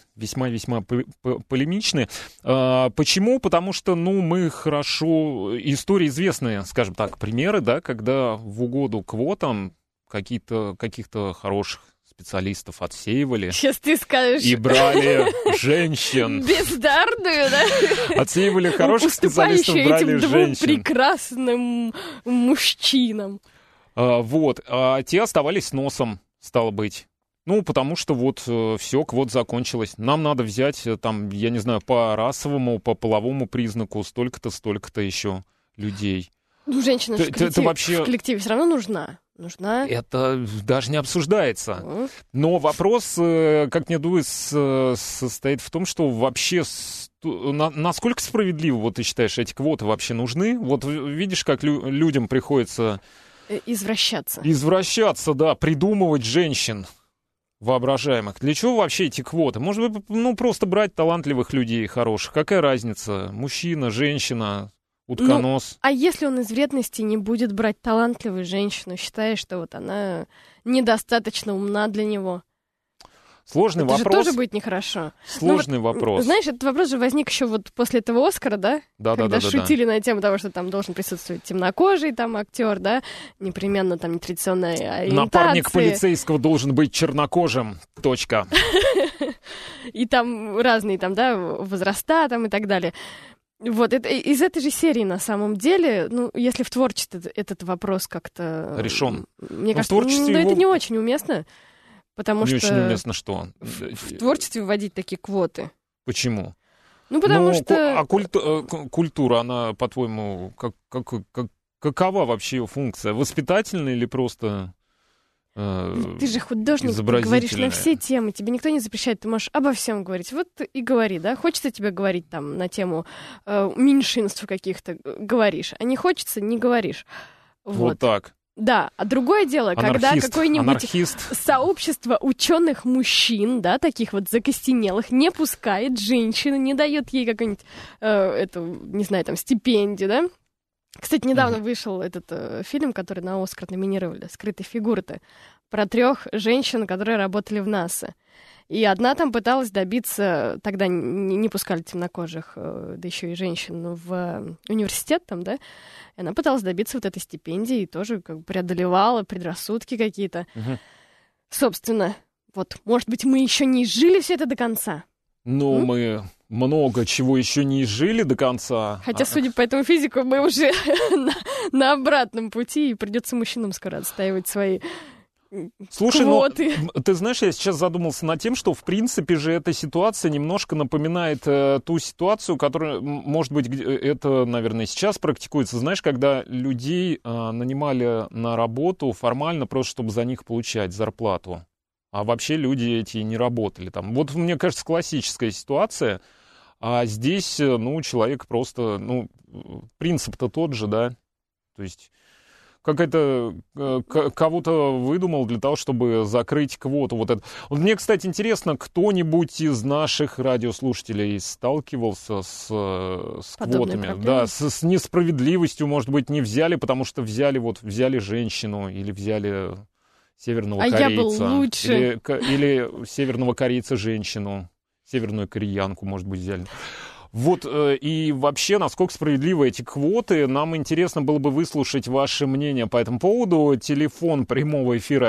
полемичны. Почему? Потому что, мы хорошо... Истории известные, скажем так, примеры, да, когда в угоду квотам каких-то хороших специалистов отсеивали. Сейчас ты скажешь. И брали женщин. Бездарную, да? Отсеивали хороших специалистов, брали этим женщин. Двум прекрасным мужчинам. Вот. А те оставались с носом, стало быть. Потому что все, квот закончилось. Нам надо взять, там, я не знаю, по расовому, по половому признаку столько-то еще людей. Ну, женщина в коллективе все равно нужна. Это даже не обсуждается. Но вопрос, как мне думается, состоит в том, что вообще насколько справедливо, вот ты считаешь, эти квоты вообще нужны? Вот видишь, как людям приходится... Извращаться, да, придумывать женщин воображаемых. Для чего вообще эти квоты? Может быть, просто брать талантливых людей хороших. Какая разница? Мужчина, женщина, утконос. А если он из вредности не будет брать талантливую женщину, считая, что вот она недостаточно умна для него? Сложный вопрос. Это же тоже будет нехорошо. Сложный вопрос. Знаешь, этот вопрос же возник еще вот после этого «Оскара», да? Когда шутили на тему того, что там должен присутствовать темнокожий там актер, да? Непременно там нетрадиционная ориентация. Напарник полицейского должен быть чернокожим. Точка. И там разные там, да, возраста там и так далее. Вот, это из этой же серии, на самом деле, если в творчестве этот вопрос как-то... Решен. Мне кажется, это не очень уместно. Потому не что очень уместно что? в творчестве вводить такие квоты. Почему? Ну, потому что... А культура, она, по-твоему, какова вообще ее функция? Воспитательная или просто Ты же художник, ты говоришь на все темы, тебе никто не запрещает, ты можешь обо всем говорить. Вот и говори, да? Хочется тебе говорить там на тему меньшинств каких-то, говоришь. А не хочется, не говоришь. Вот так. Да, а другое дело, когда какое-нибудь сообщество ученых мужчин, да, таких вот закостенелых, не пускает женщину, не дает ей какую-нибудь, не знаю, там, стипендию, да. Кстати, недавно вышел этот фильм, который на Оскар номинировали, «Скрытые фигуры»-то, про 3 женщин, которые работали в НАСА. И одна там пыталась добиться, тогда не пускали темнокожих, да еще и женщин, в университет там, да, и она пыталась добиться вот этой стипендии и тоже как бы преодолевала предрассудки какие-то. Собственно, вот, может быть, мы еще не изжили все это до конца. Ну, мы много чего еще не изжили до конца. Хотя, судя по этому физику, мы уже на обратном пути, и придется мужчинам скоро отстаивать свои... Слушай, квоты. Ну, ты знаешь, я сейчас задумался над тем, что, в принципе же, эта ситуация немножко напоминает ту ситуацию, которая, может быть, это, наверное, сейчас практикуется, знаешь, когда людей нанимали на работу формально просто, чтобы за них получать зарплату, а вообще люди эти не работали там. Вот, мне кажется, классическая ситуация, а здесь, ну, человек просто, ну, принцип-то тот же, да, то есть... Как-то кого-то выдумал для того, чтобы закрыть квоту. Вот мне, кстати, интересно, кто-нибудь из наших радиослушателей сталкивался с квотами? Да, с несправедливостью, может быть, не взяли, потому что взяли женщину или взяли северного корейца. Я был лучше. Или северного корейца женщину, северную кореянку, может быть, взяли. Вот, и вообще, насколько справедливы эти квоты, нам интересно было бы выслушать ваше мнение по этому поводу. Телефон прямого эфира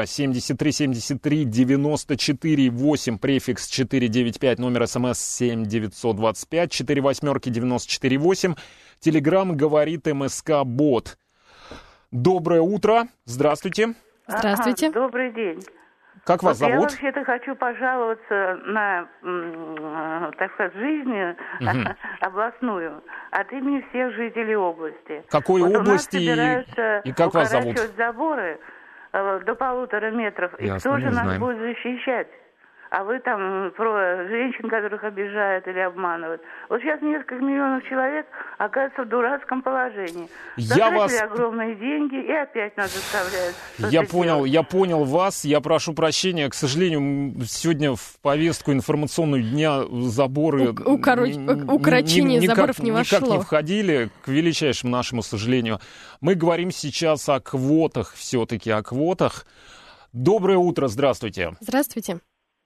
73-73-94-8, префикс 495, номер СМС 7925, 4 восьмерки 94-8. Телеграм говорит МСК-бот. Доброе утро, здравствуйте. Здравствуйте. Добрый день. Как вас зовут? Я вообще-то хочу пожаловаться на, так сказать, жизнь областную от имени всех жителей области. Какой области и как вас зовут? Заборы до 1,5 метров. И кто же нас будет защищать? А вы там про женщин, которых обижают или обманывают. Вот сейчас несколько миллионов человек оказываются в дурацком положении. Затратили огромные деньги и опять нас заставляют. Я понял вас. Я прошу прощения. К сожалению, сегодня в повестку информационную дня заборы... Укорочение заборов не вошло. Никак не входили, к величайшему нашему сожалению. Мы говорим сейчас о квотах, все-таки о квотах. Доброе утро, здравствуйте. Здравствуйте.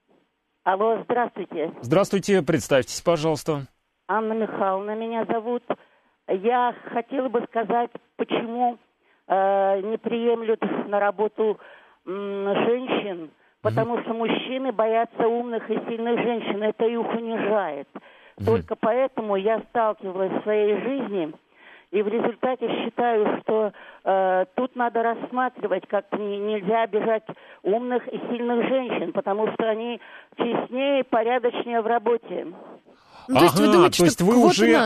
Алло, здравствуйте. Здравствуйте, представьтесь, пожалуйста. Анна Михайловна меня зовут. Я хотела бы сказать, почему не приемлют на работу женщин, потому что мужчины боятся умных и сильных женщин, это их унижает. Только поэтому я сталкивалась в своей жизни, и в результате считаю, что тут надо рассматривать, как нельзя обижать умных и сильных женщин, потому что они честнее и порядочнее в работе. Ну, то есть вы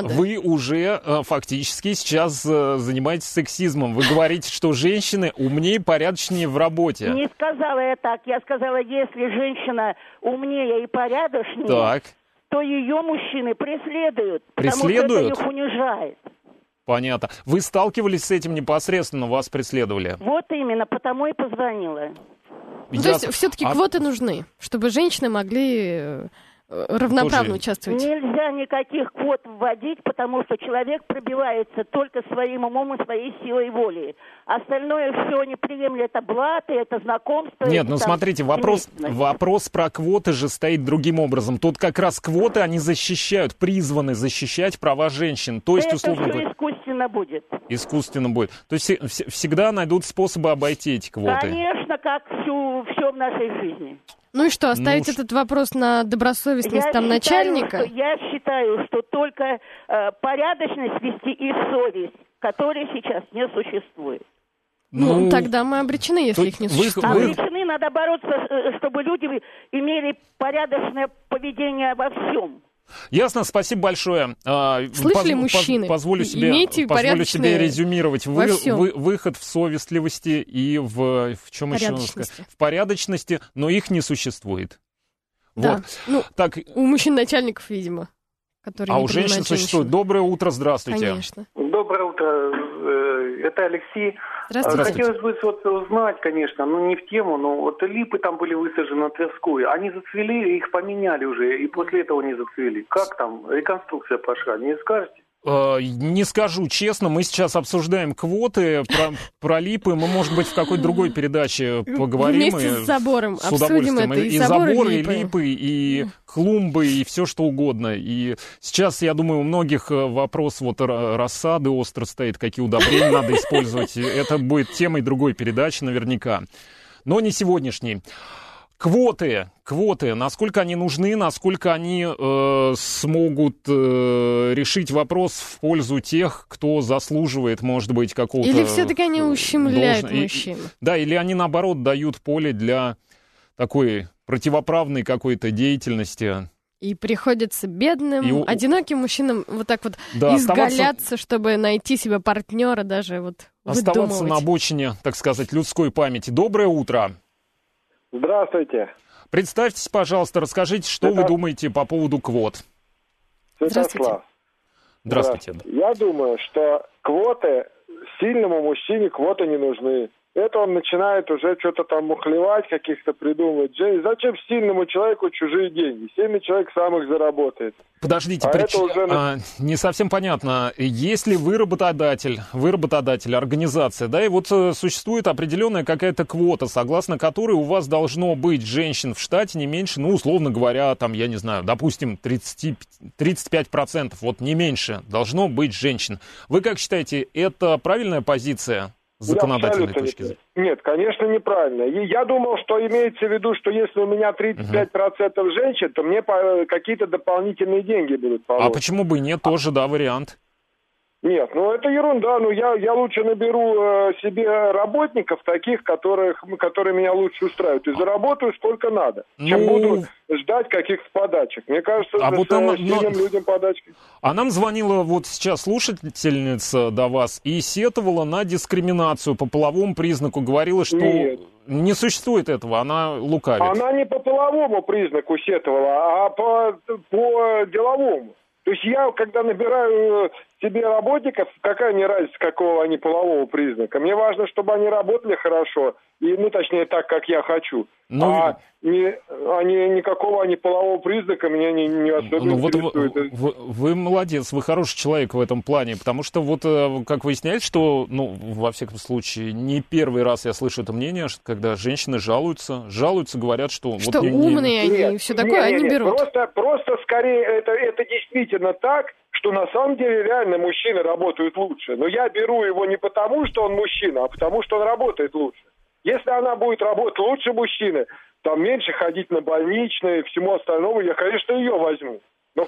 уже фактически сейчас занимаетесь сексизмом. Вы говорите, что женщины умнее и порядочнее в работе. Не сказала я так. Я сказала, если женщина умнее и порядочнее, то ее мужчины преследуют, потому что это их унижает. Понятно. Вы сталкивались с этим непосредственно, вас преследовали? Вот именно, потому и позвонила. Ну, то есть все-таки квоты нужны, чтобы женщины могли равноправно участвовать? Нельзя никаких квот вводить, потому что человек пробивается только своим умом и своей силой воли. Остальное все не приемлет, это блаты, это знакомство. Нет, ну смотрите, вопрос про квоты же стоит другим образом. Тут как раз квоты, они защищают, призваны защищать права женщин. То есть, условно говоря, искусственно будет. Искусственно будет. То есть всегда найдут способы обойти эти квоты. Конечно, как все в нашей жизни. Ну и что, оставить этот вопрос на добросовестность начальника? Я считаю, что только порядочность вести и совесть, которой сейчас не существует. Ну, тогда мы обречены, если их не существует. Обречены, надо бороться, чтобы люди имели порядочное поведение во всем. Ясно, спасибо большое. Слышали, мужчины? Позволю себе резюмировать. Выход в совестливости и в чем еще? В порядочности, но их не существует. Да, вот. Ну, так... у мужчин-начальников, видимо. А у женщин существует. Доброе утро, здравствуйте. Конечно. Доброе утро, это Алексей. Здравствуйте. Хотелось бы узнать, конечно, не в тему, но вот липы там были высажены на Тверской. Они зацвели, их поменяли уже, и после этого не зацвели. Как там реконструкция пошла, не скажете? Не скажу честно, мы сейчас обсуждаем квоты, про липы мы, может быть, в какой-то другой передаче поговорим. Вместе с забором с удовольствием. Обсудим это, и заборы, и липы, и клумбы, и все что угодно. И сейчас, я думаю, у многих вопрос рассады остро стоит, какие удобрения надо использовать. Это будет темой другой передачи наверняка, но не сегодняшней. Квоты, насколько они нужны, насколько они смогут решить вопрос в пользу тех, кто заслуживает, может быть, какого-то... Или все-таки они ущемляют мужчин? Да, или они, наоборот, дают поле для такой противоправной какой-то деятельности. И приходится бедным, одиноким мужчинам вот так вот изгаляться, чтобы найти себе партнера даже оставаться на обочине, так сказать, людской памяти. Доброе утро. Здравствуйте. Представьтесь, пожалуйста, расскажите, что вы думаете по поводу квот. Святослав. Здравствуйте. Я думаю, что квоты, сильному мужчине квоты не нужны. Это он начинает уже что-то там мухлевать, каких-то придумывать. Зачем сильному человеку чужие деньги? Сильный человек сам их заработает. Подождите, не совсем понятно. Если вы работодатель, организация, да, и вот существует определенная какая-то квота, согласно которой у вас должно быть женщин в штате не меньше, условно говоря, там, я не знаю, допустим, 35%, вот не меньше должно быть женщин. Вы как считаете, это правильная позиция? С законодательной точки зрения. Нет, конечно, неправильно. Я думал, что имеется в виду, что если у меня 35% женщин, то мне какие-то дополнительные деньги будут положены. А почему бы и нет, тоже, да, вариант. Нет, это ерунда. Я лучше наберу себе работников таких, которые меня лучше устраивают. И заработаю сколько надо, чем буду ждать каких-то подачек. Мне кажется, сильным людям подачки. А нам звонила вот сейчас слушательница до вас и сетовала на дискриминацию по половому признаку. Говорила, что не существует этого, она лукавит. Она не по половому признаку сетовала, а по деловому. То есть я, когда набираю себе работников, какая мне разница, какого они полового признака? Мне важно, чтобы они работали хорошо, и, точнее, так, как я хочу. Никакого они полового признака меня не особенно интересует. Вы молодец, вы хороший человек в этом плане, потому что как выясняется, что, во всяком случае, не первый раз я слышу это мнение, что когда женщины жалуются, говорят, что... Что умные они и все такое, они берут. Просто скорее это действительно так, что на самом деле реально мужчины работают лучше. Но я беру его не потому, что он мужчина, а потому, что он работает лучше. Если она будет работать лучше мужчины, там меньше ходить на больничные и всему остальному, я, конечно, ее возьму. Но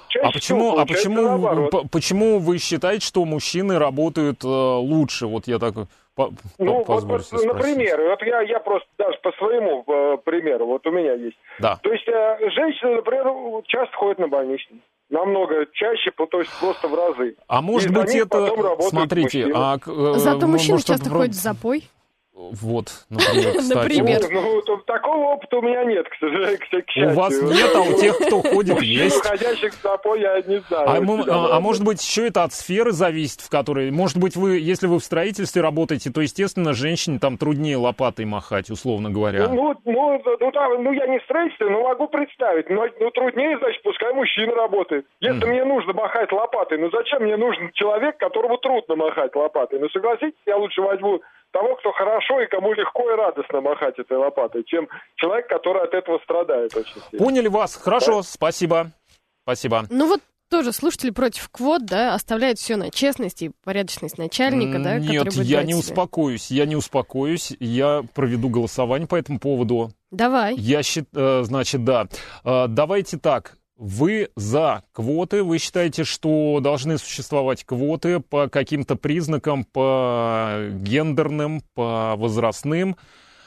почему вы считаете, что мужчины работают лучше? Вот я так позволю себе спросить. Например, я просто даже по своему примеру, у меня есть. Да. То есть женщины, например, часто ходят на больничные. Намного чаще, то есть просто в разы. А может быть это... Смотрите, зато мужчины часто ходят в запой. Вот, например, кстати. Такого опыта у меня нет, к сожалению, к счастью. У вас нет, а у тех, кто ходит, есть. Ходящих в запой, я не знаю. А может быть, еще это от сферы зависит, в которой... Может быть, если вы в строительстве работаете, то, естественно, женщине там труднее лопатой махать, условно говоря. Я не в строительстве, но могу представить. Но труднее, значит, пускай мужчина работает. Если мне нужно махать лопатой, зачем мне нужен человек, которому трудно махать лопатой? Согласитесь, я лучше возьму того, кто хорошо и кому легко и радостно махать этой лопатой, чем человек, который от этого страдает очень сильно. Поняли вас. Хорошо, спасибо. Тоже слушатели против квот, да, оставляют все на честность и порядочность начальника, да, который будет я не успокоюсь, я проведу голосование по этому поводу. Давай. Давайте так. Вы за квоты, вы считаете, что должны существовать квоты по каким-то признакам, по гендерным, по возрастным.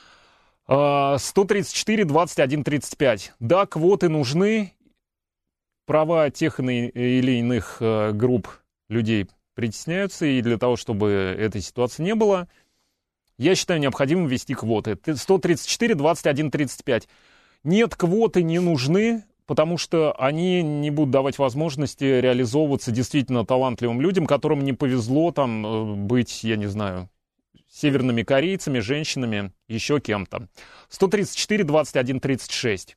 134, 21, 35. Да, квоты нужны. Права тех или иных групп людей притесняются, и для того, чтобы этой ситуации не было, я считаю необходимым ввести квоты. 134, 21, 35. Нет, квоты не нужны, потому что они не будут давать возможности реализовываться действительно талантливым людям, которым не повезло там быть, я не знаю, северными корейцами, женщинами, еще кем-то. 134, 21, 36.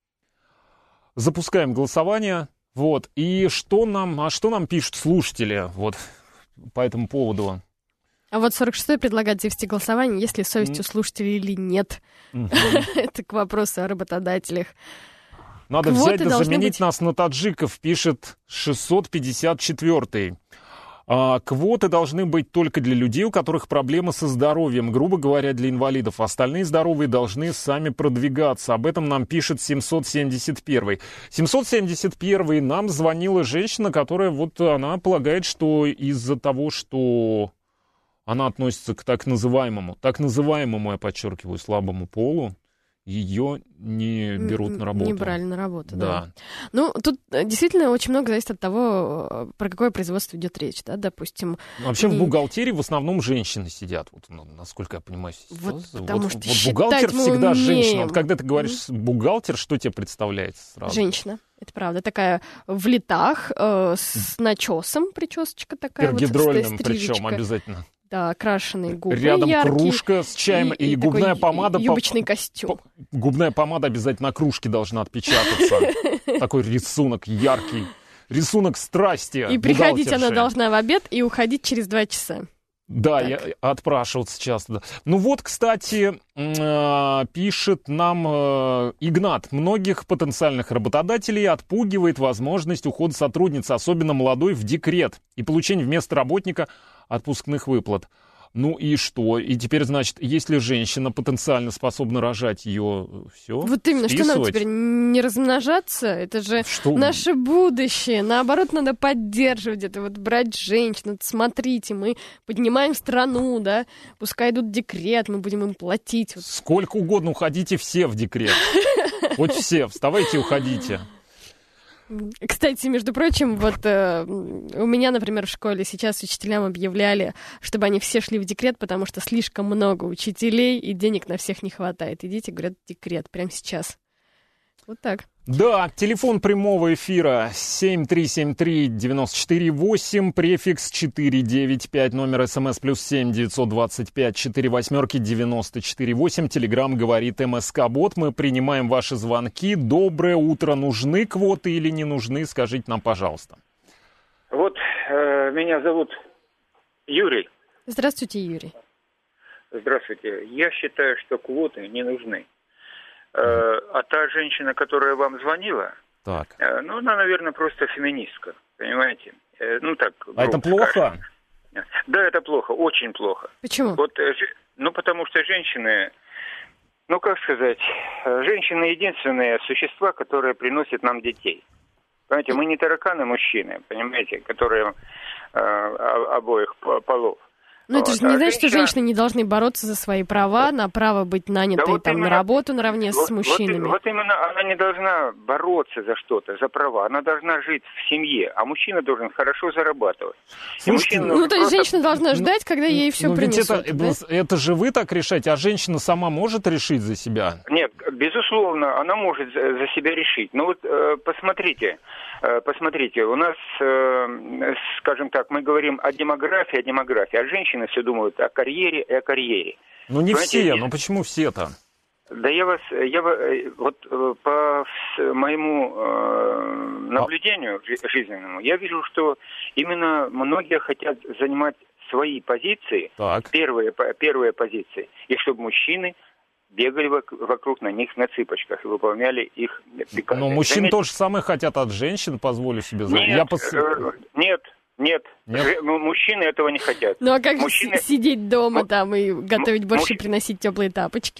Запускаем голосование. Вот. И что нам пишут слушатели вот по этому поводу? А вот 46-й предлагает завести голосование, есть ли совесть у слушателей или нет. Это к вопросу о работодателях. Надо взять да заменить нас на таджиков, пишет 654-й. Квоты должны быть только для людей, у которых проблемы со здоровьем, грубо говоря, для инвалидов. Остальные здоровые должны сами продвигаться. Об этом нам пишет 771-й. 771-й нам звонила женщина, которая вот она полагает, что из-за того, что она относится к так называемому, я подчеркиваю, слабому полу, ее не берут на работу. Не брали на работу, да. Ну, тут действительно очень много зависит от того, про какое производство идет речь, да, допустим. Вообще в бухгалтерии в основном женщины сидят, вот, насколько я понимаю. Вот бухгалтер всегда женщина. Вот когда ты говоришь бухгалтер, что тебе представляется сразу? Женщина. Это правда, такая в летах, с начесом, причесочка такая. Пергидрольным вот, причем обязательно. Да, крашеные губы. Рядом яркие, кружка с чаем и губная помада. Юбочный костюм. Губная помада обязательно на кружке должна отпечататься. Такой рисунок яркий. Рисунок страсти. И приходить она должна в обед и уходить через 2 часа. Да, отпрашиваться часто. Ну вот, кстати, пишет нам Игнат. Многих потенциальных работодателей отпугивает возможность ухода сотрудницы, особенно молодой, в декрет и получение вместо работника отпускных выплат. Ну и что? И теперь, значит, если женщина потенциально способна рожать, ее все вот именно, списывать? Что нам теперь не размножаться? Это же наше будущее. Наоборот, надо поддерживать это, вот брать женщин. Вот смотрите, мы поднимаем страну, да, пускай идут в декрет, мы будем им платить. Вот. Сколько угодно, уходите все в декрет. Вот все, вставайте и уходите. Кстати, между прочим, вот у меня, например, в школе сейчас учителям объявляли, чтобы они все шли в декрет, потому что слишком много учителей и денег на всех не хватает. Идите, говорят, в декрет прямо сейчас. Вот так. Да, телефон прямого эфира 7373948, префикс 495, номер смс +7 925 48 948, телеграм говорит МСК-бот. Мы принимаем ваши звонки. Доброе утро. Нужны квоты или не нужны? Скажите нам, пожалуйста. Вот меня зовут Юрий. Здравствуйте, Юрий. Здравствуйте. Я считаю, что квоты не нужны. А та женщина, которая вам звонила, так. Ну, она, наверное, просто феминистка, понимаете? Ну, так. А это плохо? Да, это плохо, очень плохо. Почему? Вот, ну, потому что женщины, ну, как сказать, женщины единственные существа, которые приносят нам детей. Понимаете, мы не тараканы мужчины, понимаете, которые обоих полов. Ну, это же не значит, что женщины не должны бороться за свои права, на право быть нанятой да вот там, на работу наравне с мужчинами. Вот именно она не должна бороться за что-то, за права. Она должна жить в семье, а мужчина должен хорошо зарабатывать. Слушайте, ну, то есть женщина должна ждать, когда ей все принесут. Это же вы так решаете, а женщина сама может решить за себя? Нет, безусловно, она может за себя решить. Но вот посмотрите, у нас, скажем так, мы говорим о демографии, а женщины все думают о карьере и о карьере. Ну не все, но почему все-то? Да я вот по моему наблюдению жизненному, я вижу, что именно многие хотят занимать свои позиции, первые позиции, и чтобы мужчины бегали вокруг на них на цыпочках и выполняли их приказы. Но мужчин тоже самое хотят от женщин, позволю себе заметить. Нет, мужчины этого не хотят. Ну а как сидеть дома там и готовить борщи, приносить теплые тапочки?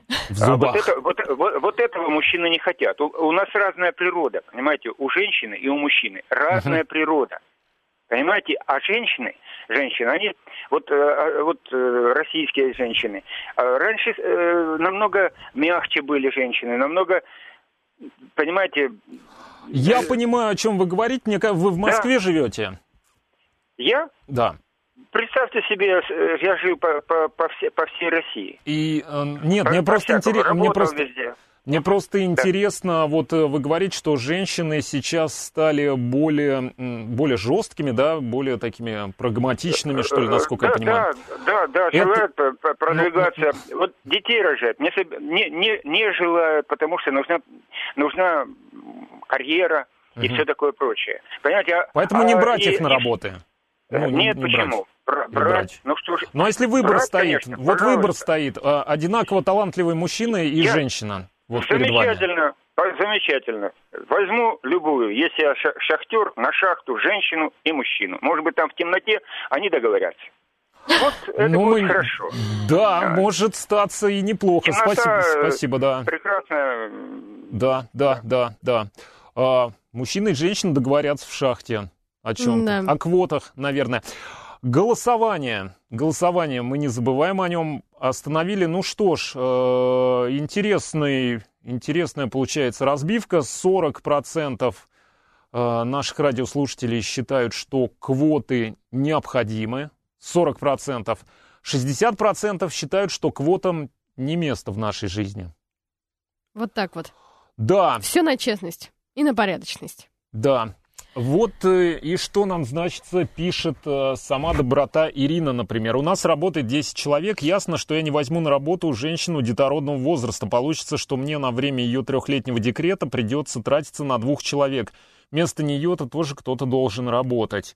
В зубах. Вот этого мужчины не хотят. У нас разная природа, понимаете, у женщины и у мужчины разная природа. Понимаете, а женщины, они, вот российские женщины, раньше намного мягче были женщины, намного, понимаете... Я понимаю, о чем вы говорите. Мне кажется, вы в Москве живете? Я? Да. Представьте себе, я жил по всей России. И нет, мне просто интересно. Мне просто интересно, вот вы говорите, что женщины сейчас стали более жесткими, да, более такими прагматичными, что ли, насколько я понимаю. Да, желают продвигаться. Вот детей рожать не желают, потому что нужна карьера и все такое прочее. Понимаете? Поэтому не брать их на работы. Нет, почему? Брать. Ну что ж. Но если выбор стоит, конечно, вот выбор стоит, одинаково талантливый мужчина и женщина. Вот замечательно. Возьму любую. Если я шахтер, на шахту женщину и мужчину. Может быть, там в темноте они договорятся. Вот это будет хорошо. Да, может статься и неплохо. Спасибо, да. Прекрасно. Да. Мужчина и женщина договорятся в шахте о чем-то. Да. О квотах, наверное. Голосование, мы не забываем о нем, остановили, ну что ж, интересная получается разбивка, 40% наших радиослушателей считают, что квоты необходимы, 40%, 60% считают, что квотам не место в нашей жизни. Вот так вот. Да. Все на честность и на порядочность. Да. Вот и что нам, значит, пишет сама доброта Ирина, например. У нас работает 10 человек. Ясно, что я не возьму на работу женщину детородного возраста. Получится, что мне на время ее 3-летнего декрета придется тратиться на 2 человек. Вместо нее-то тоже кто-то должен работать.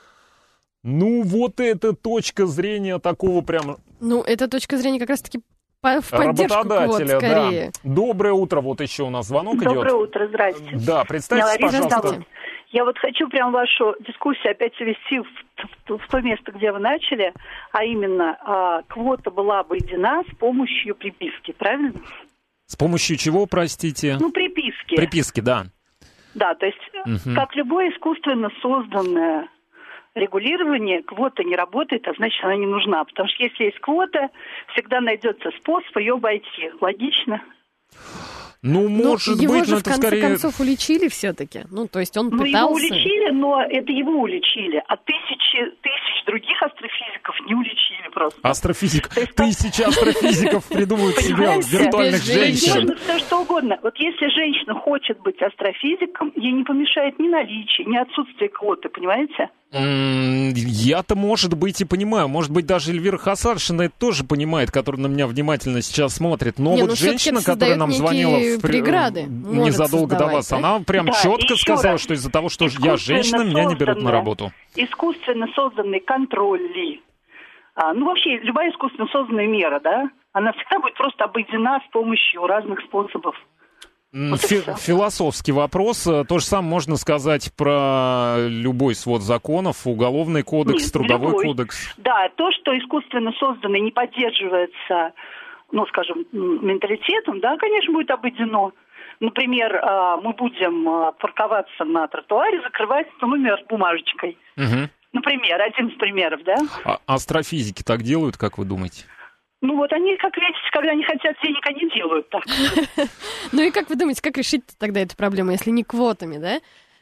Ну, вот эта точка зрения такого прям... Ну, эта точка зрения как раз-таки в поддержку работодателя, квот, скорее. Да. Доброе утро, вот еще у нас звонок идет. Доброе утро, здрасте. Да, представьтесь, пожалуйста. Я вот хочу прям вашу дискуссию опять свести в то место, где вы начали, а именно квота была обойдена с помощью приписки, правильно? С помощью чего, простите? Ну, приписки. Приписки, да. Да, то есть, как любое искусственно созданное регулирование, квота не работает, а значит, она не нужна. Потому что если есть квота, всегда найдется способ ее обойти. Логично? Ну, может его быть, же но в конце скорее... концов уличили все-таки. Ну, то есть он пытался... его уличили, но это его уличили. А тысяч других астрофизиков не уличили просто. Астрофизик. Тысячи астрофизиков придумывают себе виртуальных женщин. Можно все что угодно. Вот если женщина хочет быть астрофизиком, ей не помешает ни наличие, ни отсутствие квоты, понимаете? Я-то, может быть, и понимаю. Может быть, даже Эльвира Хасаршина это тоже понимает, которая на меня внимательно сейчас смотрит. Но вот женщина, которая нам звонила незадолго до вас, она прям четко сказала, что из-за того, что я женщина, меня не берут на работу. Искусственно созданный контроль ли? Ну, вообще, любая искусственно созданная мера, да, она всегда будет просто обойдена с помощью разных способов. Вот философский вопрос. То же самое можно сказать про любой свод законов, уголовный кодекс, трудовой кодекс. Да, то, что искусственно созданное не поддерживается, ну, скажем, менталитетом, да, конечно, будет обойдено. Например, мы будем парковаться на тротуаре, закрывать номер бумажечкой. Угу. Например, один из примеров, да? Астрофизики так делают, как вы думаете? Ну вот они, как видите, когда они хотят денег, они делают так. Ну и как вы думаете, как решить тогда эту проблему, если не квотами, да?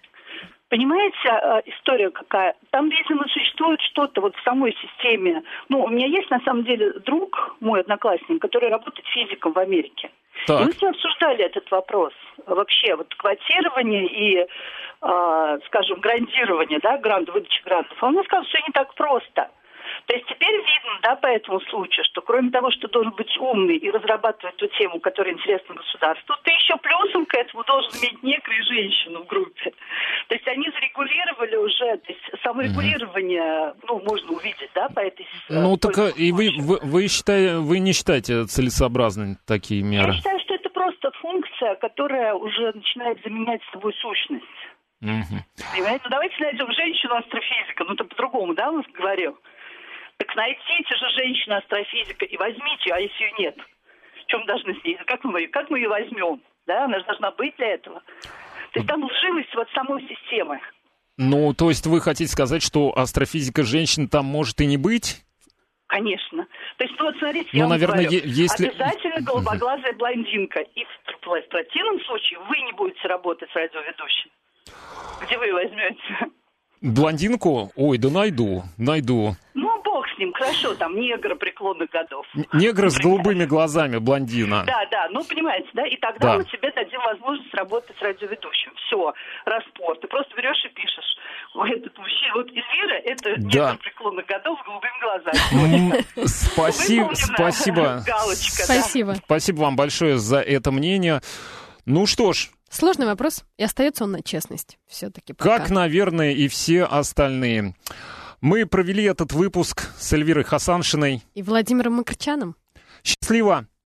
Понимаете, история какая? Там, видимо, существует что-то вот в самой системе. Ну, у меня есть, на самом деле, друг, мой одноклассник, который работает физиком в Америке. Так. И мы с ним обсуждали этот вопрос. Вообще, вот квотирование и, скажем, грантирование, да, выдача грантов. Он мне сказал, что не так просто. То есть теперь видно, да, по этому случаю, что кроме того, что должен быть умный и разрабатывать ту тему, которая интересна государству, ты еще плюсом к этому должен иметь некую женщину в группе. То есть они зарегулировали уже, то есть саморегулирование, ну, можно увидеть, да, по этой... Ну, так и вы не считаете целесообразными такие меры? Я считаю, что это просто функция, которая уже начинает заменять собой сущность. Понимаете? Ну, давайте найдем женщину-астрофизика, ну, это по-другому, да, он говорил? Так найдите же женщину-астрофизика и возьмите ее, а если ее нет? Чем мы должны с ней? Как мы ее возьмем? Да, она же должна быть для этого. То есть там лживость вот самой системы. Ну, то есть вы хотите сказать, что астрофизика женщин там может и не быть? Конечно. То есть, ну вот смотрите, я вам наверное, говорю, если... обязательно голубоглазая блондинка. И в противном случае вы не будете работать с радиоведущим. Где вы ее возьмете? Блондинку? Ой, да найду. Ну, бог с ним, хорошо, там негра преклонных годов. Негра с голубыми глазами, блондина. Да, ну, понимаете, да, и тогда мы тебе дадим возможность работать с радиоведущим. Все, распор. Ты просто берешь и пишешь. Этот мужчина, вот Эльвира, это негр преклонных годов с голубыми глазами. Спасибо. Спасибо. Спасибо вам большое за это мнение. Ну что ж. Сложный вопрос, и остается он на честность все-таки. Как, наверное, и все остальные. Мы провели этот выпуск с Эльвирой Хасаншиной и Владимиром Макарчаном. Счастливо!